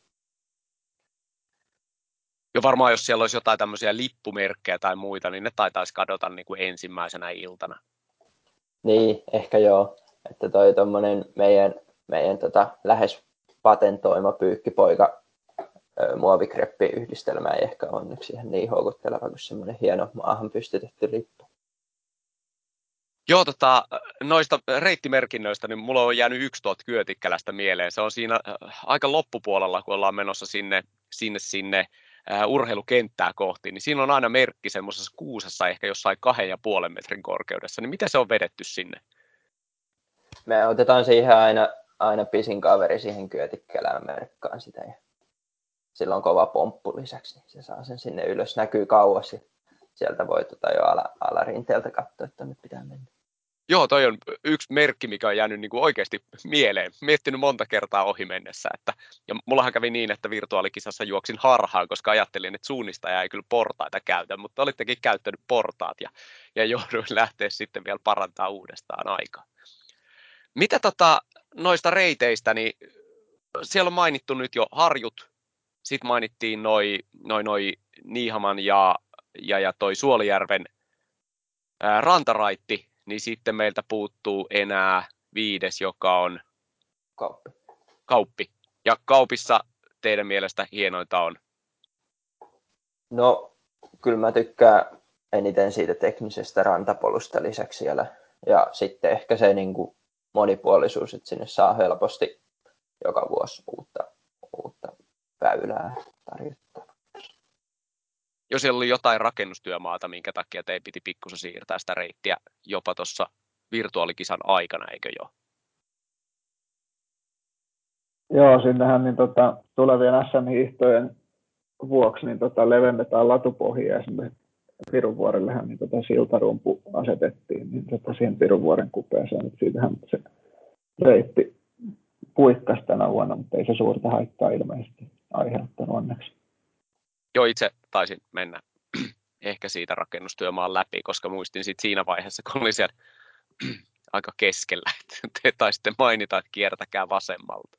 Ja varmaan jos siellä olisi jotain tämmöisiä lippumerkkejä tai muita, niin ne taitaisi kadota niin kuin ensimmäisenä iltana. Niin, ehkä joo. Että toi tommonen meidän lähes patentoima pyykkipoika muovikreppiyhdistelmä ei ehkä onneksi ihan niin houkutteleva kuin semmoinen hieno maahan pystytetty lippu. Joo, noista reittimerkinnöistä, niin mulla on jäänyt yksi tuolta Kyötikkälästä mieleen. Se on siinä aika loppupuolella, kun ollaan menossa sinne urheilukenttää kohti, niin siinä on aina merkki semmoisessa kuusessa, ehkä jossain 2,5 metrin korkeudessa. Niin miten se on vedetty sinne? Me otetaan siihen aina pisin kaveri siihen Kyötikkälään merkkaan sitä. Ja sillä on kova pomppu lisäksi, niin se saa sen sinne ylös. Näkyy kauas ja sieltä voi jo alarinteeltä katsoa, että nyt pitää mennä. Joo, toi on yksi merkki, mikä on jäänyt niin kuin oikeasti mieleen. Miettinyt monta kertaa ohi mennessä. Ja mullahan kävi niin, että virtuaalikisassa juoksin harhaan, koska ajattelin, että suunnistaja ei kyllä portaita käytä, mutta olittekin käyttänyt portaat ja jouduin lähteä sitten vielä parantaa uudestaan aikaa. Mitä noista reiteistä, niin siellä on mainittu nyt jo harjut, sitten mainittiin noi Niihaman ja toi Suolijärven rantaraitti, niin sitten meiltä puuttuu enää 5, joka on Kauppi. Ja Kaupissa teidän mielestä hienointa on? No, kyllä mä tykkään eniten siitä teknisestä rantapolusta lisäksi siellä. Ja sitten ehkä se niin kuin monipuolisuus, että sinne saa helposti joka vuosi uutta väylää tarjottaa. Jos siellä oli jotain rakennustyömaata, minkä takia teidän piti pikkusen siirtää sitä reittiä jopa tuossa virtuaalikisan aikana, eikö jo? Joo, sinnehän niin tulevien SM-hiihtojen vuoksi niin levennetään latupohjia ja sinne Pirunvuorellehän niin siltarumpu asetettiin niin siihen Pirunvuoren kupeeseen. Et siitähän se reitti puikkasi tänä vuonna, mutta ei se suurta haittaa ilmeisesti aiheuttanut onneksi. Joo, itse taisin mennä ehkä siitä rakennustyömaan läpi, koska muistin sit siinä vaiheessa, kun oli siellä aika keskellä, että te taisitte mainita, että kiertäkää vasemmalta.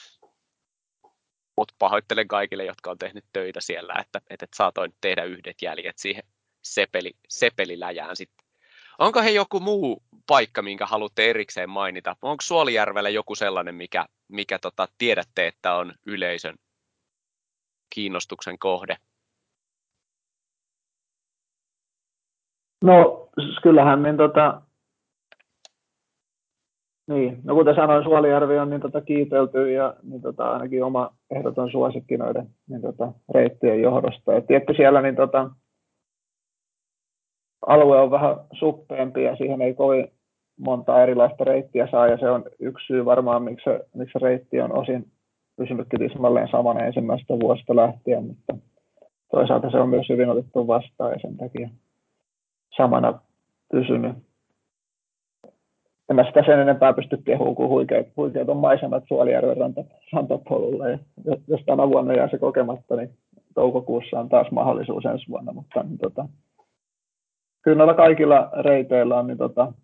Mutta pahoittelen kaikille, jotka on tehnyt töitä siellä, että saatoin tehdä yhdet jäljet siihen sepeliläjään sitten. Onko he joku muu paikka, minkä haluatte erikseen mainita? Onko Suolijärvellä joku sellainen, mikä tiedätte, että on yleisön kiinnostuksen kohde? No, kyllähän niin, no kuten sanoin, Suolijärvi on niin kiitelty ja niin ainakin oma ehdoton suosikki noiden niin reittien johdosta. Ja tietty siellä niin alue on vähän suppeampi ja siihen ei kovin monta erilaista reittiä saa ja se on yksi syy varmaan, miksi se reitti on osin pysynytkin tismalleen samana ensimmäistä vuosta lähtien, mutta toisaalta se on myös hyvin otettu vastaan ja sen takia samana pysynyt. En mä sitä sen enempää pysty kehumaan, kun huikeat on maisemat Suolijärven rantapolulla. Ja jos tänä vuonna jää se kokematta, niin toukokuussa on taas mahdollisuus ensi vuonna. Mutta kyllä noilla kaikilla reiteillä on niin,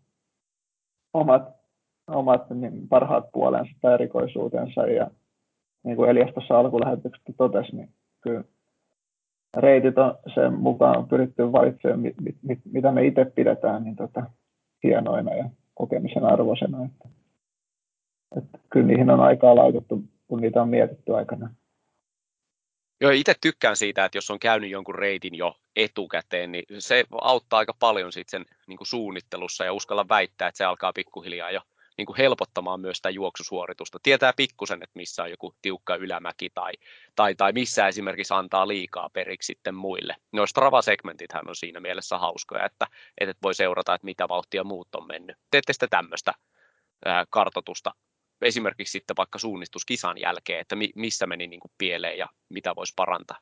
omat niin parhaat puolensa tai erikoisuutensa. Ja niin kuin Elias tuossa alkulähetyksestä totesi, niin kyllä reitit on sen mukaan pyritty valitsemaan, mitä me itse pidetään niin hienoina ja kokemisen arvoisena. Että kyllä niihin on aikaa laitettu, kun niitä on mietitty aikana. Joo, itse tykkään siitä, että jos on käynyt jonkun reitin jo etukäteen, niin se auttaa aika paljon sit sen niin kuin suunnittelussa ja uskalla väittää, että se alkaa pikkuhiljaa jo niin kuin helpottamaan myös sitä juoksusuoritusta. Tietää pikkusen, että missä on joku tiukka ylämäki tai missä esimerkiksi antaa liikaa periksi sitten muille. No Strava-segmentithän on siinä mielessä hauskoja, että voi seurata, että mitä vauhtia muut on mennyt. Teette sitten tämmöistä kartoitusta esimerkiksi sitten vaikka suunnistuskisan jälkeen, että missä meni niin kuin pieleen ja mitä voisi parantaa?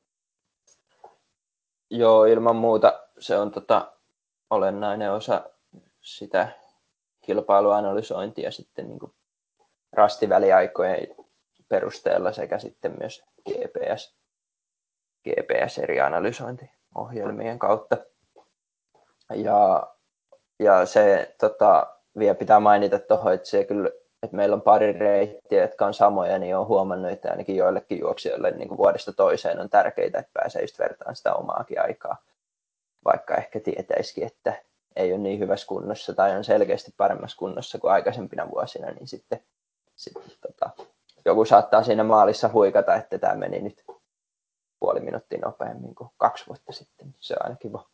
Joo, ilman muuta se on olennainen osa sitä kilpailuanalysointia sitten niin kuin rastiväliaikojen perusteella sekä sitten myös GPS eri analysointiohjelmien kautta. Ja se vielä pitää mainita tuohon, että meillä on pari reittiä, jotka on samoja, niin olen huomannut, että ainakin joillekin juoksijoille niin kuin vuodesta toiseen on tärkeää, että pääsee just vertaan sitä omaakin aikaa, vaikka ehkä tietäisikin, että ei ole niin hyvässä kunnossa tai on selkeästi paremmassa kunnossa kuin aikaisempina vuosina, niin sitten joku saattaa siinä maalissa huikata, että tämä meni nyt puoli minuuttia nopeammin kuin 2 vuotta sitten. Se on aina kiva.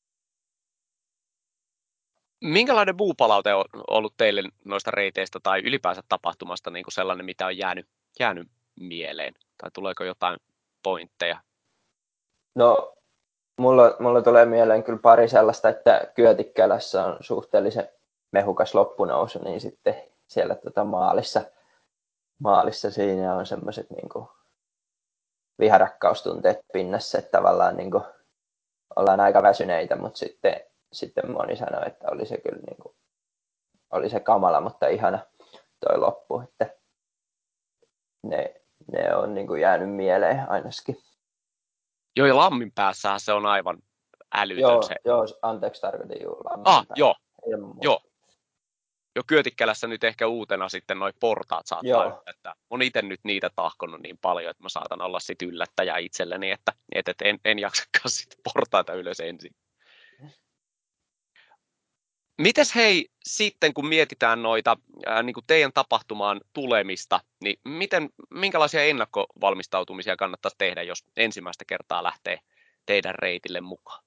Minkälainen muu palaute on ollut teille noista reiteistä tai ylipäänsä tapahtumasta niin kuin sellainen, mitä on jäänyt mieleen? Tai tuleeko jotain pointteja? No, mulla tulee mieleen kyllä pari sellaista, että Kyötikkälässä on suhteellisen mehukas loppunousu, niin sitten siellä maalissa siinä on semmoiset niin kuin viharakkaustunteet pinnassa, että tavallaan niin kuin ollaan aika väsyneitä, mutta sitten moni sanoi, että oli se kyllä niin kuin, oli se kamala, mutta ihana toi loppu, että ne on niin kuin jäänyt mieleen ainakin. Joo, ja Lammin päässähän se on aivan älytön se. Joo, anteeksi, tarkoitin Joo. Jo Kyötikkälässä nyt ehkä uutena sitten noi portaat saattaa olla, että on itse nyt niitä tahkonut niin paljon, että mä saatan olla sit yllättäjä itselleni, että en jaksakaan sit portaita ylös ensin. Mites hei, sitten kun mietitään noita niin kuin teidän tapahtumaan tulemista, niin minkälaisia ennakkovalmistautumisia kannattaisi tehdä, jos ensimmäistä kertaa lähtee teidän reitille mukaan?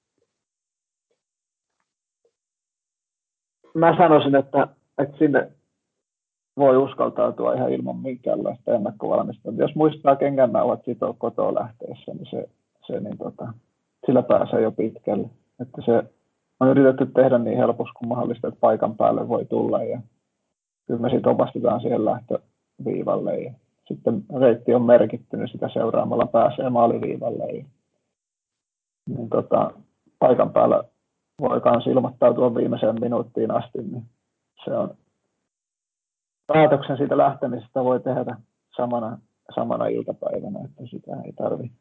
Mä sanoisin, että sinne voi uskaltautua ihan ilman minkäänlaista ennakkovalmistautumista. Jos muistaa kengännauhat sitoa kotoa lähteessä, niin sillä pääsee jo pitkälle. Että se on yritetty tehdä niin helposti kuin mahdollista, että paikan päälle voi tulla ja kyllä me sitten opastetaan siihen lähtöviivalle ja sitten reitti on merkitty, niin sitä seuraamalla pääsee maaliviivalle. Ja, niin paikan päällä voi myös ilmoittautua viimeiseen minuuttiin asti, niin se on päätöksen siitä lähtemisestä voi tehdä samana iltapäivänä, että sitä ei tarvitse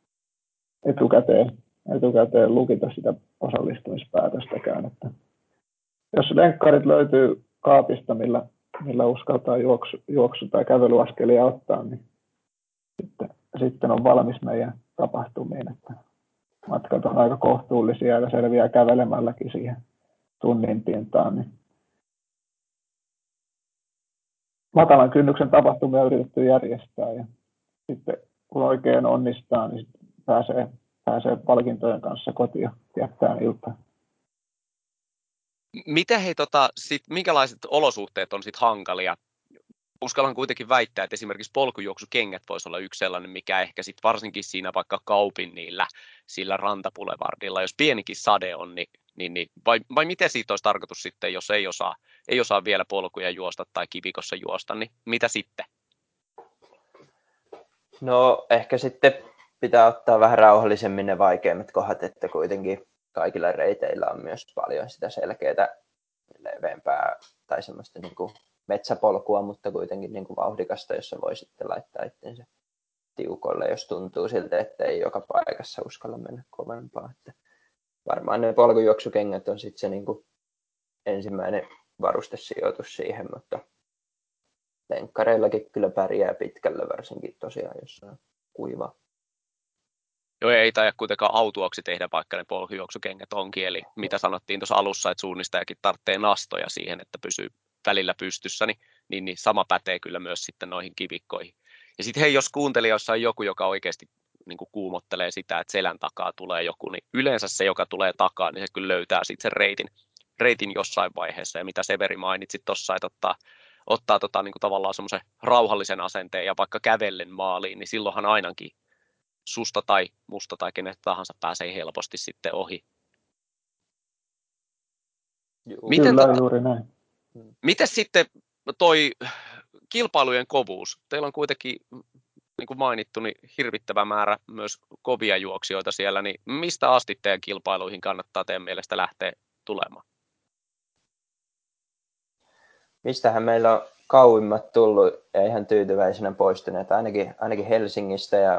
etukäteen lukita sitä osallistumispäätöstäkään. Että jos lenkkarit löytyy kaapista, millä uskaltaa juoksu- tai kävelyaskelia ottaa, niin sitten on valmis meidän tapahtumiin. Että matkat on aika kohtuullisia ja selviää kävelemälläkin siihen tunnin pintaan. Niin matalan kynnyksen tapahtumia on yritetty järjestää ja sitten kun oikein onnistaa, niin pääsee palkintojen kanssa kotiin jättää iltaa. Miten minkälaiset olosuhteet on sit hankalia? Uskallan kuitenkin väittää, että esimerkiksi polkujuoksukengät voisi olla yksi sellainen, mikä ehkä sit varsinkin siinä vaikka Kaupin sillä rantapulevardilla, jos pienikin sade on, niin vai miten siitä olisi tarkoitus sitten, jos ei osaa vielä polkuja juosta tai kivikossa juosta, niin mitä sitten? No ehkä sitten pitää ottaa vähän rauhallisemmin ne vaikeimmat kohdat, että kuitenkin kaikilla reiteillä on myös paljon sitä selkeää leveämpää tai semmoista niin kuin metsäpolkua, mutta kuitenkin niin kuin vauhdikasta, jossa voi sitten laittaa itsensä tiukolle, jos tuntuu siltä, että ei joka paikassa uskalla mennä kovempaa. Että varmaan ne polkujuoksukengät on sitten se niin kuin ensimmäinen varustesijoitus siihen, mutta lenkkareillakin kyllä pärjää pitkällä, varsinkin tosiaan, jos on kuiva. Joo, ei taida kuitenkaan autuaksi tehdä, vaikka ne polkujuoksukengät onkin, eli mitä sanottiin tuossa alussa, että suunnistajakin tarvitsee nastoja siihen, että pysyy välillä pystyssä, niin sama pätee kyllä myös sitten noihin kivikkoihin. Ja sitten hei, jos kuuntelijoissa on joku, joka oikeasti niin kuin kuumottelee sitä, että selän takaa tulee joku, niin yleensä se, joka tulee takaa, niin se kyllä löytää sitten sen reitin jossain vaiheessa, ja mitä Severi mainitsit tuossa, että ottaa niin kuin tavallaan semmoisen rauhallisen asenteen, ja vaikka kävellen maaliin, niin silloinhan ainakin susta tai musta tai kenet tahansa pääsee helposti sitten ohi. Kyllä, juuri näin. Miten sitten toi kilpailujen kovuus? Teillä on kuitenkin, niin kuin mainittu, niin hirvittävä määrä myös kovia juoksijoita siellä, niin mistä asti teidän kilpailuihin kannattaa teidän mielestä lähteä tulemaan? Mistähän meillä on kauimmat tullut ja ihan tyytyväisenä poistuneet, ainakin Helsingistä ja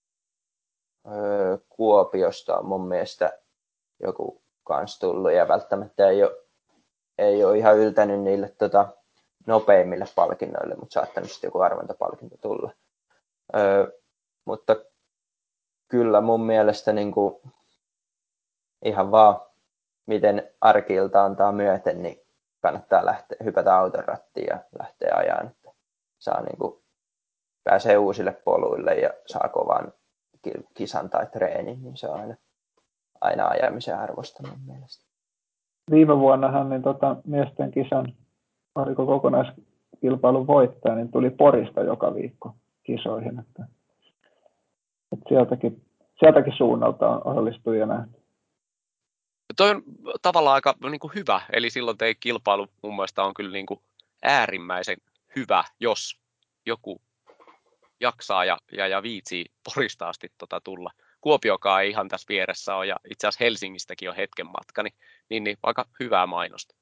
Kuopiosta on mun mielestä joku kans tullut ja välttämättä ei ole ihan yltänyt niille nopeimmille palkinnoille, mutta saattanut sitten joku arvontapalkinto tulla. Mutta kyllä mun mielestä niin kuin ihan vaan miten arki-ilta antaa myöten, niin kannattaa hypätä auton rattiin ja lähteä ajamaan, että saa niin kuin, pääsee uusille poluille ja saa kovan kisan tai treenin, niin se on aina ajamisen arvosta mun mielestä. Viime vuonnahan niin miesten kisan, oliko kokonaiskilpailun voittaja, niin tuli Porista joka viikko kisoihin. Että sieltäkin suunnalta on osallistujia nähty. Toi on tavallaan aika niin kuin hyvä, eli silloin teidän kilpailu mun mielestä on kyllä niin kuin äärimmäisen hyvä, jos joku jaksaa ja viitsii Porista asti tulla. Kuopiokaan ei ihan tässä vieressä ole, ja itse asiassa Helsingistäkin on hetken matka, niin aika hyvää mainosta.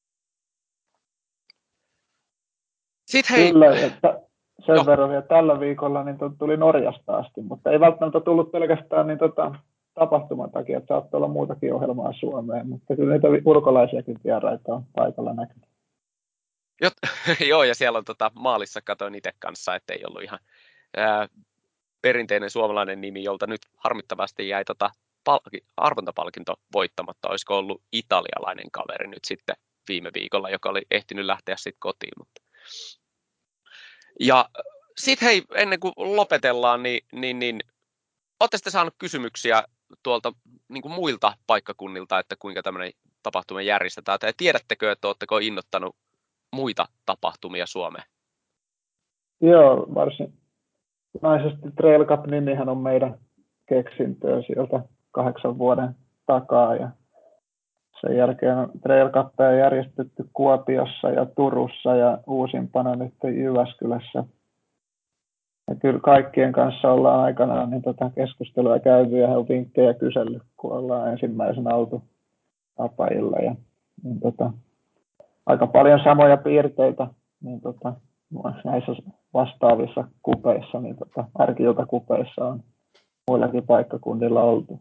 Sitten hei. Kyllä, että sen verran vielä tällä viikolla niin tuli Norjasta asti, mutta ei välttämättä tullut pelkästään niin tapahtuman takia, että saattoi olla muutakin ohjelmaa Suomeen, mutta kyllä niitä ulkolaisiakin vieraita on paikalla näkynyt. Joo, ja siellä on maalissa, katoin itse kanssa, että ei ollut ihan perinteinen suomalainen nimi, jolta nyt harmittavasti jäi arvontapalkinto voittamatta. Olisiko ollut italialainen kaveri nyt sitten viime viikolla, joka oli ehtinyt lähteä sitten kotiin. Mutta. Ja sitten hei, ennen kuin lopetellaan, niin olette sitten saanut kysymyksiä tuolta niin kuin muilta paikkakunnilta, että kuinka tämmöinen tapahtuma järjestetään. Tai tiedättekö, että oletteko innoittanut muita tapahtumia Suomeen? Joo, varsinaisesti Trail Cup-nimihän on meidän keksintöä sieltä 8 vuoden takaa. Ja sen jälkeen Trail Cup on järjestetty Kuopiossa ja Turussa ja uusimpana nyt Jyväskylässä. Ja kyllä kaikkien kanssa ollaan aikanaan niin keskustelua käyty ja he on vinkkejä kysellyt, kun ollaan ensimmäisenä oltu apajilla. Ja, niin aika paljon samoja piirteitä niin näissä vastaavissa kupeissa, niin arki-iltakupeissa on muillakin paikkakunnilla oltu.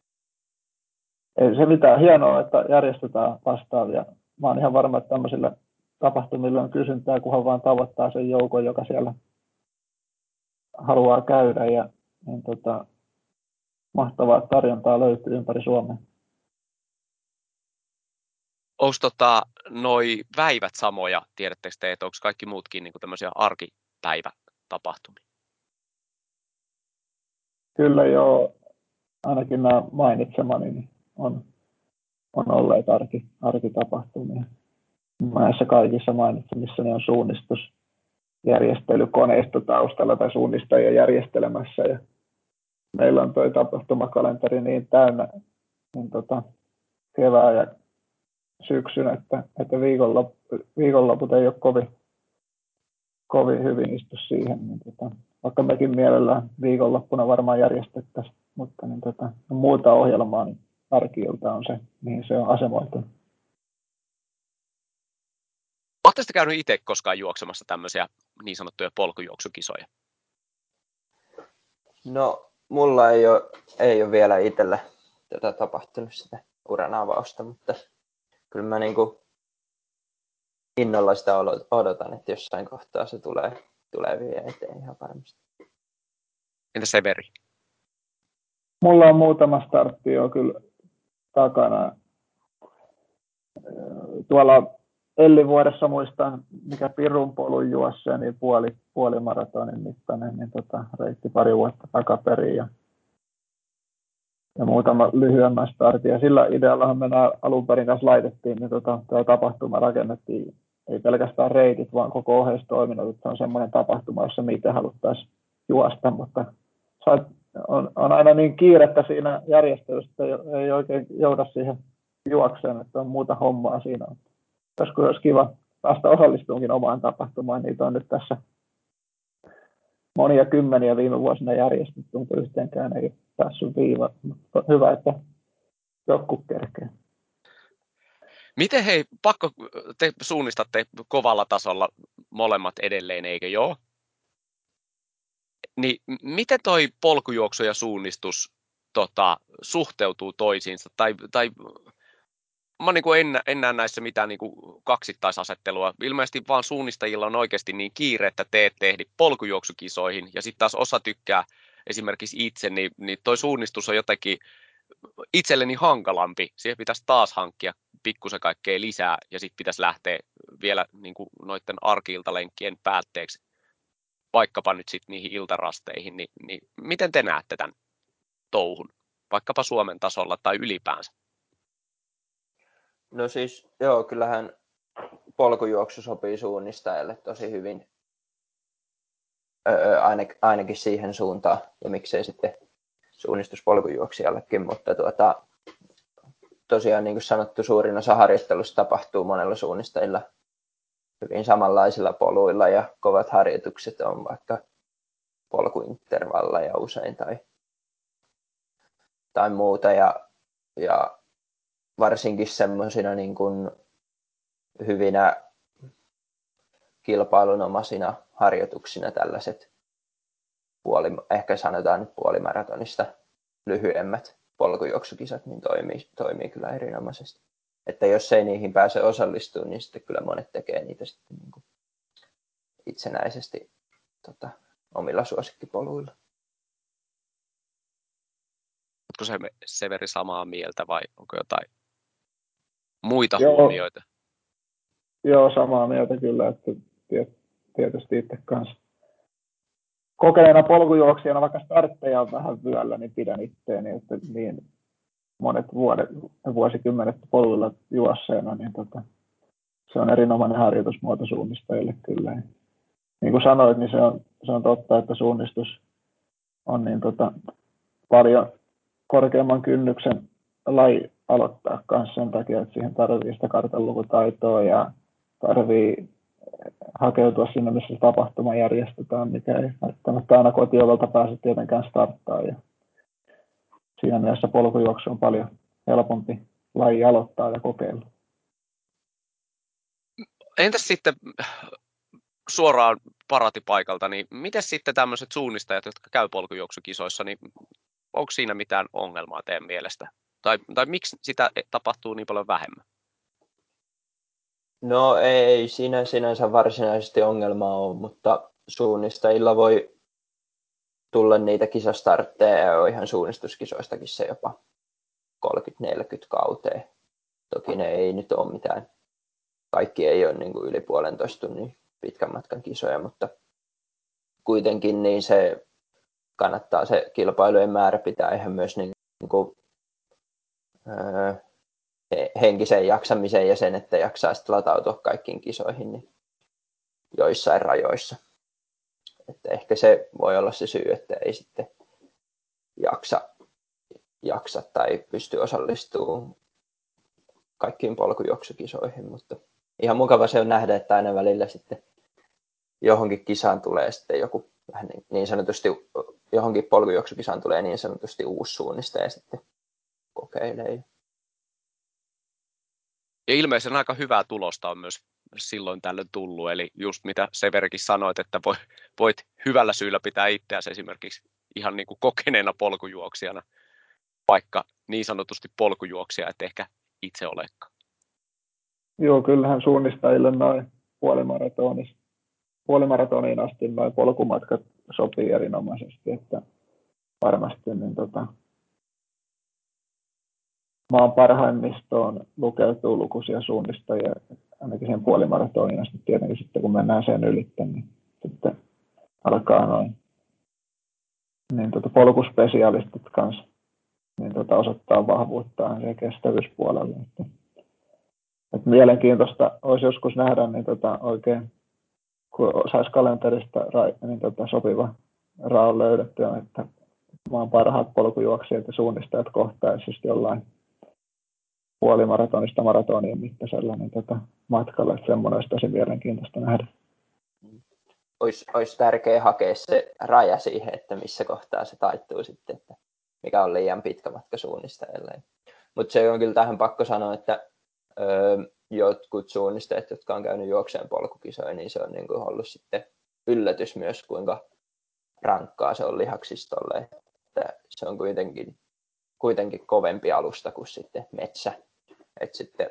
Ei se mitään hienoa, että järjestetään vastaavia. Mä oon ihan varma, että tämmöisillä tapahtumilla on kysyntää, kunhan vaan tavoittaa sen joukon, joka siellä haluaa käydä. Ja niin mahtavaa tarjontaa löytyy ympäri Suomea. Onko noi päivät samoja, tiedättekö te, että onko kaikki muutkin niin tämmöisiä arkipäivätapahtumia? Kyllä joo, ainakin nämä mainitsemani niin on olleet arkitapahtumia. Näissä kaikissa mainitsemissa niin on suunnistusjärjestelykoneisto taustalla tai suunnistajia järjestelemässä. Ja meillä on tuo tapahtumakalenteri niin täynnä niin kevään ja syksyn, että viikonloput ei ole kovin hyvin istu siihen. Niin vaikka mekin mielellään viikonloppuna varmaan järjestettäisiin, mutta niin muuta ohjelmaa, niin arki-ilta on se, mihin se on asemoitunut. Oletteko käynyt itse koskaan juoksemassa tämmöisiä niin sanottuja polkujuoksukisoja? No, mulla ei ole vielä itsellä tapahtunut sitä uran avausta, mutta kyllä mä niinku innolla sitä odotan, että jossain kohtaa se tulee vielä eteen ihan varmasti. Entä Severi? Mulla on muutama startti jo kyllä takana. Tuolla Ellivuodessa muistan, mikä Pirun polun juossa, niin puolimaratonin mittainen niin reitti pari vuotta takaperin ja muutama lyhyemmän startin. Ja sillä ideallahan me alun perin kanssa laitettiin, niin tuo tapahtuma rakennettiin ei pelkästään reitit, vaan koko oheistoiminnot. Se on semmoinen tapahtuma, jossa me itse haluttaisiin juosta, mutta on aina niin kiirettä siinä järjestelyssä, että ei oikein jouda siihen juokseen, että on muuta hommaa siinä. Joskus olisi kiva päästä osallistuunkin omaan tapahtumaan. Niitä on nyt tässä monia kymmeniä viime vuosina järjestetty, mutta yhteenkään ei päässyt viiva. Mutta hyvä, että joku kerkee. Miten hei, te suunnistatte kovalla tasolla molemmat edelleen, eikö joo? Niin miten toi polkujuoksu ja suunnistus suhteutuu toisiinsa? Tai mä niin en näe näissä mitään niin kuin kaksittaisasettelua. Ilmeisesti vaan suunnistajilla on oikeasti niin kiire, että te ette ehdi polkujuoksukisoihin. Ja sitten taas osa tykkää, esimerkiksi itse, niin toi suunnistus on jotenkin itselleni hankalampi. Siihen pitäisi taas hankkia pikkusen kaikkea lisää ja sitten pitäisi lähteä vielä niin kuin noiden arki-iltalenkkien päätteeksi vaikkapa nyt sitten niihin iltarasteihin, niin miten te näette tämän touhun, vaikkapa Suomen tasolla tai ylipäänsä? No siis, joo, kyllähän polkujuoksu sopii suunnistajalle tosi hyvin, ainakin siihen suuntaan, ja miksei sitten suunnistuspolkujuoksijallekin, mutta tosiaan niin kuin sanottu, suurin osa harjoittelusta tapahtuu monella suunnistajilla hyvin samanlaisilla poluilla, ja kovat harjoitukset on vaikka polkuintervalleja usein tai muuta, ja varsinkin semmoisina niin kuin hyvinä kilpailunomaisina harjoituksina tällaiset ehkä sanotaan nyt puolimaratonista lyhyemmät polkujuoksukisat niin toimii kyllä erinomaisesti. Että jos ei niihin pääse osallistumaan, niin sitten kyllä monet tekee niitä sitten niin kuin itsenäisesti omilla suosikkipoluilla. Oletko Severi samaa mieltä vai onko jotain muita huomioita? Joo, samaa mieltä kyllä, että tietysti itse kanssa kokeneena polkujuoksijana, vaikka startteja on vähän vyöllä, niin pidän itteeni, että niin monet vuosikymmenet poluilla juosseena, niin se on erinomainen harjoitusmuoto suunnistajille kyllä. Ja niin kuin sanoit, niin se on totta, että suunnistus on niin paljon korkeamman kynnyksen laji aloittaa kanssa sen takia, että siihen tarvii sitä kartanlukutaitoa ja tarvii hakeutua sinne, missä tapahtuma järjestetään, mikä ei välttämättä aina kotiovelta pääse tietenkään starttaa. Ja siinä mielessä polkujuoksu on paljon helpompi laji aloittaa ja kokeilla. Entäs sitten suoraan paratipaikalta, niin miten sitten tämmöiset suunnistajat, jotka käy polkujuoksukisoissa, niin onko siinä mitään ongelmaa teidän mielestä? Tai miksi sitä tapahtuu niin paljon vähemmän? No ei siinä sinänsä varsinaisesti ongelmaa ole, mutta suunnistajilla voi tulla niitä kisastartteja ja on ihan suunnistuskisoistakin se jopa 30-40 kauteen. Toki ne ei nyt ole mitään, kaikki ei ole niin kuin yli 1,5 tunnin pitkän matkan kisoja, mutta kuitenkin niin se kannattaa se kilpailujen määrä pitää ihan myös niin kuin, henkisen jaksamisen ja sen, että jaksaa sitten latautua kaikkiin kisoihin niin joissain rajoissa. Että ehkä se voi olla se syy, että ei sitten jaksa tai pysty osallistumaan kaikkiin polkujuoksukisoihin, mutta ihan mukava se on nähdä, että aina välillä sitten johonkin kisaan tulee sitten joku vähän niin sanotusti, johonkin polkujuoksukisaan tulee niin sanotusti uusi suunnistaja sitten kokeilee. Ja ilmeisen aika hyvää tulosta on myös silloin tällöin tullut, eli just mitä Severikin sanoit, että voit hyvällä syyllä pitää itseäsi esimerkiksi ihan niin kuin kokeneena polkujuoksijana, vaikka niin sanotusti polkujuoksija et ehkä itse olekaan. Joo, kyllähän suunnistajille noin puolimaratoniin asti noin polkumatkat sopii erinomaisesti, että varmasti niin maan parhaimmistoon lukeutuu lukuisia suunnistajia, ainakin sen puolimaratoniin asti tietenkin sitten kun mennään sen ylittä, niin sitten alkaa noin niin polkuspesialistit kanssa niin osoittaa vahvuuttaan ja kestävyyspuolella. Että mielenkiintoista olisi joskus nähdä niin oikein, kun saisi kalenterista niin sopiva raon löydettyä, että maan parhaat polkujuoksijat ja suunnistajat kohtaisesti jollain puolimaratonista maratonien mittaisella niin matkalla, että semmoinen olisi tosi mielenkiintoista nähdä. Olisi tärkeää hakea se raja siihen, että missä kohtaa se taittuu sitten, että mikä on liian pitkä matka suunnistajalle. Mutta se on kyllä tähän pakko sanoa, että jotkut suunnistajat, jotka on käynyt juokseen polkukisoja, niin se on niin kuin ollut sitten yllätys myös, kuinka rankkaa se on lihaksistolle. Että se on kuitenkin kovempi alusta kuin sitten metsä. Et sitten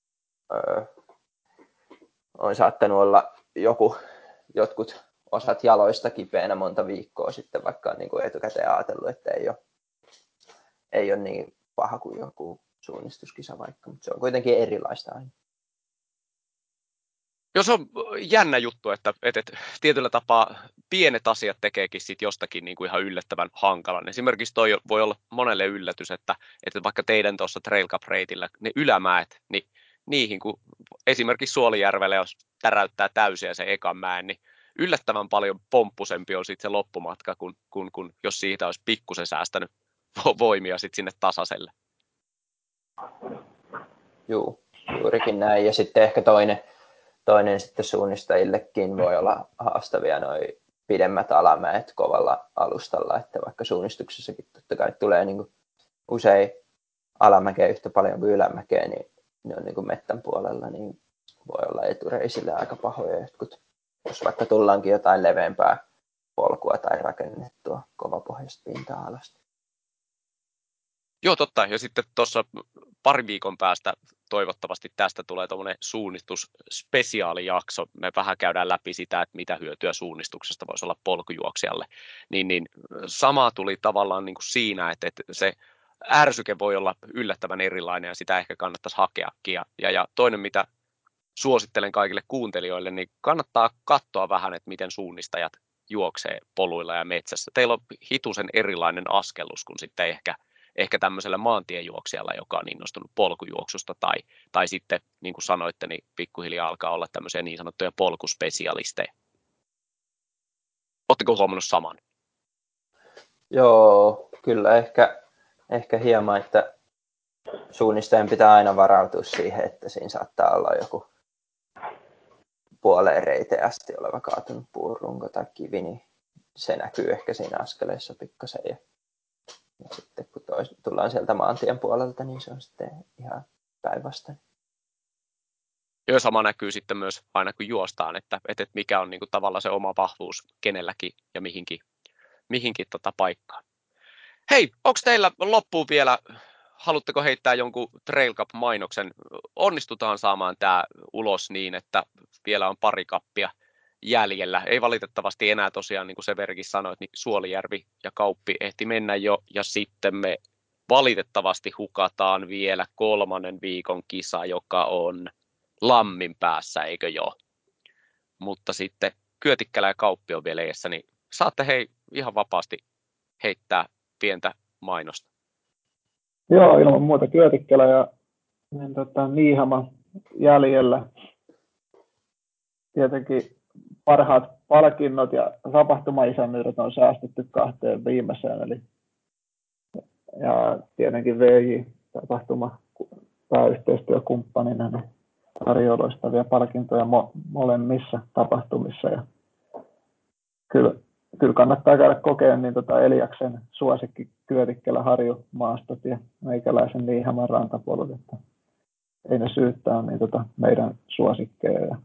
on saattanut olla jotkut osat jaloista kipeänä monta viikkoa sitten, vaikka on niin kuin etukäteen ajatellut, että ei ole niin paha kuin joku suunnistuskisa vaikka, mutta se on kuitenkin erilaista aina. Joo, se on jännä juttu, että tietyllä tapaa pienet asiat tekeekin sit jostakin niin kuin ihan yllättävän hankalan. Esimerkiksi toi voi olla monelle yllätys, että vaikka teidän tuossa Trail Cup-reitillä ne ylämäet, niin niihin kun esimerkiksi Suolijärvellä, jos täräyttää täysiä se ekan mäen, niin yllättävän paljon pomppusempi on sitten se loppumatka, kun jos siitä olisi pikkusen säästänyt voimia sit sinne tasaiselle. Joo, juurikin näin. Ja sitten ehkä toinen sitten suunnistajillekin voi olla haastavia noi pidemmät alamäet kovalla alustalla, että vaikka suunnistuksessakin totta kai tulee niin kuin usein alamäkeä yhtä paljon kuin ylämäkeä, niin ne on niin kuin mettän puolella, niin voi olla etureisille aika pahoja jotkut. Jos vaikka tullaankin jotain leveämpää polkua tai rakennettua kovapohjaista pinta-alasta. Joo, totta. Ja sitten tuossa pari viikon päästä toivottavasti tästä tulee tuommoinen suunnistusspesiaalijakso. Me vähän käydään läpi sitä, että mitä hyötyä suunnistuksesta voisi olla polkujuoksijalle. Niin sama tuli tavallaan niin kuin siinä, että se ärsyke voi olla yllättävän erilainen ja sitä ehkä kannattaisi hakeakin. Ja toinen, mitä suosittelen kaikille kuuntelijoille, niin kannattaa katsoa vähän, että miten suunnistajat juoksee poluilla ja metsässä. Teillä on hitusen erilainen askellus kuin sitten ehkä tämmöisellä maantiejuoksijalla, joka on innostunut polkujuoksusta, tai sitten, niin kuin sanoitte, niin pikkuhiljaa alkaa olla tämmöisiä niin sanottuja polkuspesialisteja. Oletteko huomannut saman? Joo, kyllä ehkä hieman, että suunnistajan pitää aina varautua siihen, että siinä saattaa olla joku puoleen reiteen asti oleva kaatunut puurunko tai kivi, niin se näkyy ehkä siinä askeleissa pikkasen. Ja sitten kun tullaan sieltä maantien puolelta, niin se on sitten ihan päinvastainen. Joo, sama näkyy sitten myös aina kun juostaan, että mikä on niin kuin tavallaan se oma vahvuus kenelläkin ja mihinkin paikkaan. Hei, onko teillä loppuun vielä, haluatteko heittää jonkun Trail Cup-mainoksen? Onnistutaan saamaan tämä ulos niin, että vielä on pari kappia jäljellä. Ei valitettavasti enää tosiaan, niin kuin Severikin sanoi, niin Suolijärvi ja Kauppi ehti mennä jo, ja sitten me valitettavasti hukataan vielä 3. viikon kisa, joka on Lammin päässä, eikö joo? Mutta sitten Kyötikkälä ja Kauppi on vielä edessä, niin saatte hei ihan vapaasti heittää pientä mainosta. Joo, ilman muuta Kyötikkälä ja Niihama jäljellä. Tietenkin parhaat palkinnot ja tapahtumaisännyydet on säästetty 2 viimeiseen. Ja tietenkin VJ-tapahtuma pääyhteistyökumppanina tarjoaa loistavia palkintoja molemmissa tapahtumissa. Ja kyllä kannattaa käydä kokeen niin Eliaksen suosikki Kyötikkelä Harjumaastot ja meikäläisen Niihaman rantapolut. Että ei ne syyttää niin meidän suosikkeja. Ja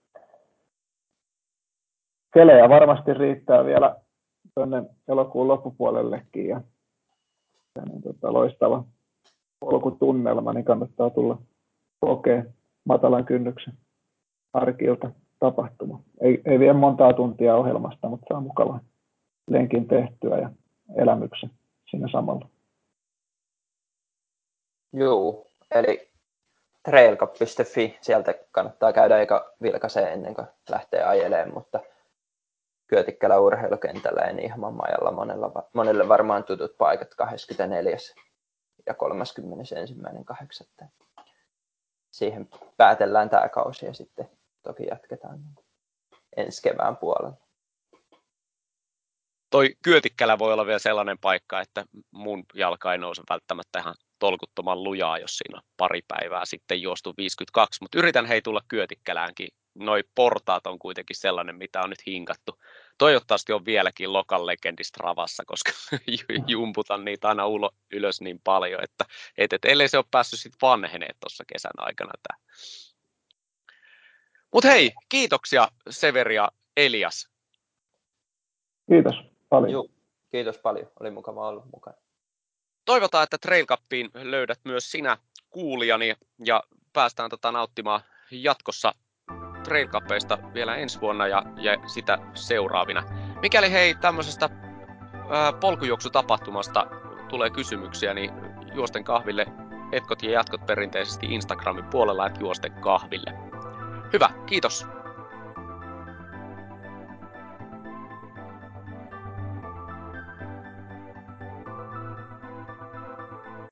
kelejä varmasti riittää vielä tuonne elokuun loppupuolellekin ja niin loistava polkutunnelma, niin kannattaa tulla kokea matalan kynnyksen arkilta tapahtuma. Ei vie montaa tuntia ohjelmasta, mutta saa mukava lenkin tehtyä ja elämyksen siinä samalla. Joo, eli trailcup.fi, sieltä kannattaa käydä eikä vilkaisee ennen kuin lähtee ajelemaan, mutta Kyötikkälä urheilukentällä ja Niihaman majalla monelle varmaan tutut paikat 24. ja 31.8. Siihen päätellään tämä kausi ja sitten toki jatketaan ensi kevään puolella. Toi Kyötikkälä voi olla vielä sellainen paikka, että mun jalka ei nouse välttämättä ihan tolkuttoman lujaa, jos siinä on pari päivää sitten juostu 52, mutta yritän tulla Kyötikkäläänkin. Noi portaat on kuitenkin sellainen, mitä on nyt hinkattu. Toivottavasti on vieläkin Local Legendis Stravassa, koska jumputan niitä aina ylös niin paljon, että ellei se ole päässyt sitten vanhenemaan tuossa kesän aikana tää. Mut hei, kiitoksia Severi ja Elias. Kiitos paljon. Joo, kiitos paljon. Oli mukava olla mukana. Toivotaan, että Trail Cupiin löydät myös sinä kuulijani ja päästään nauttimaan jatkossa Trail Cupeista vielä ensi vuonna ja sitä seuraavina. Mikäli hei tämmöisestä polkujuoksutapahtumasta tulee kysymyksiä, niin Juosten kahville etkot ja jatkot perinteisesti Instagramin puolella, että Juosten kahville. Hyvä, kiitos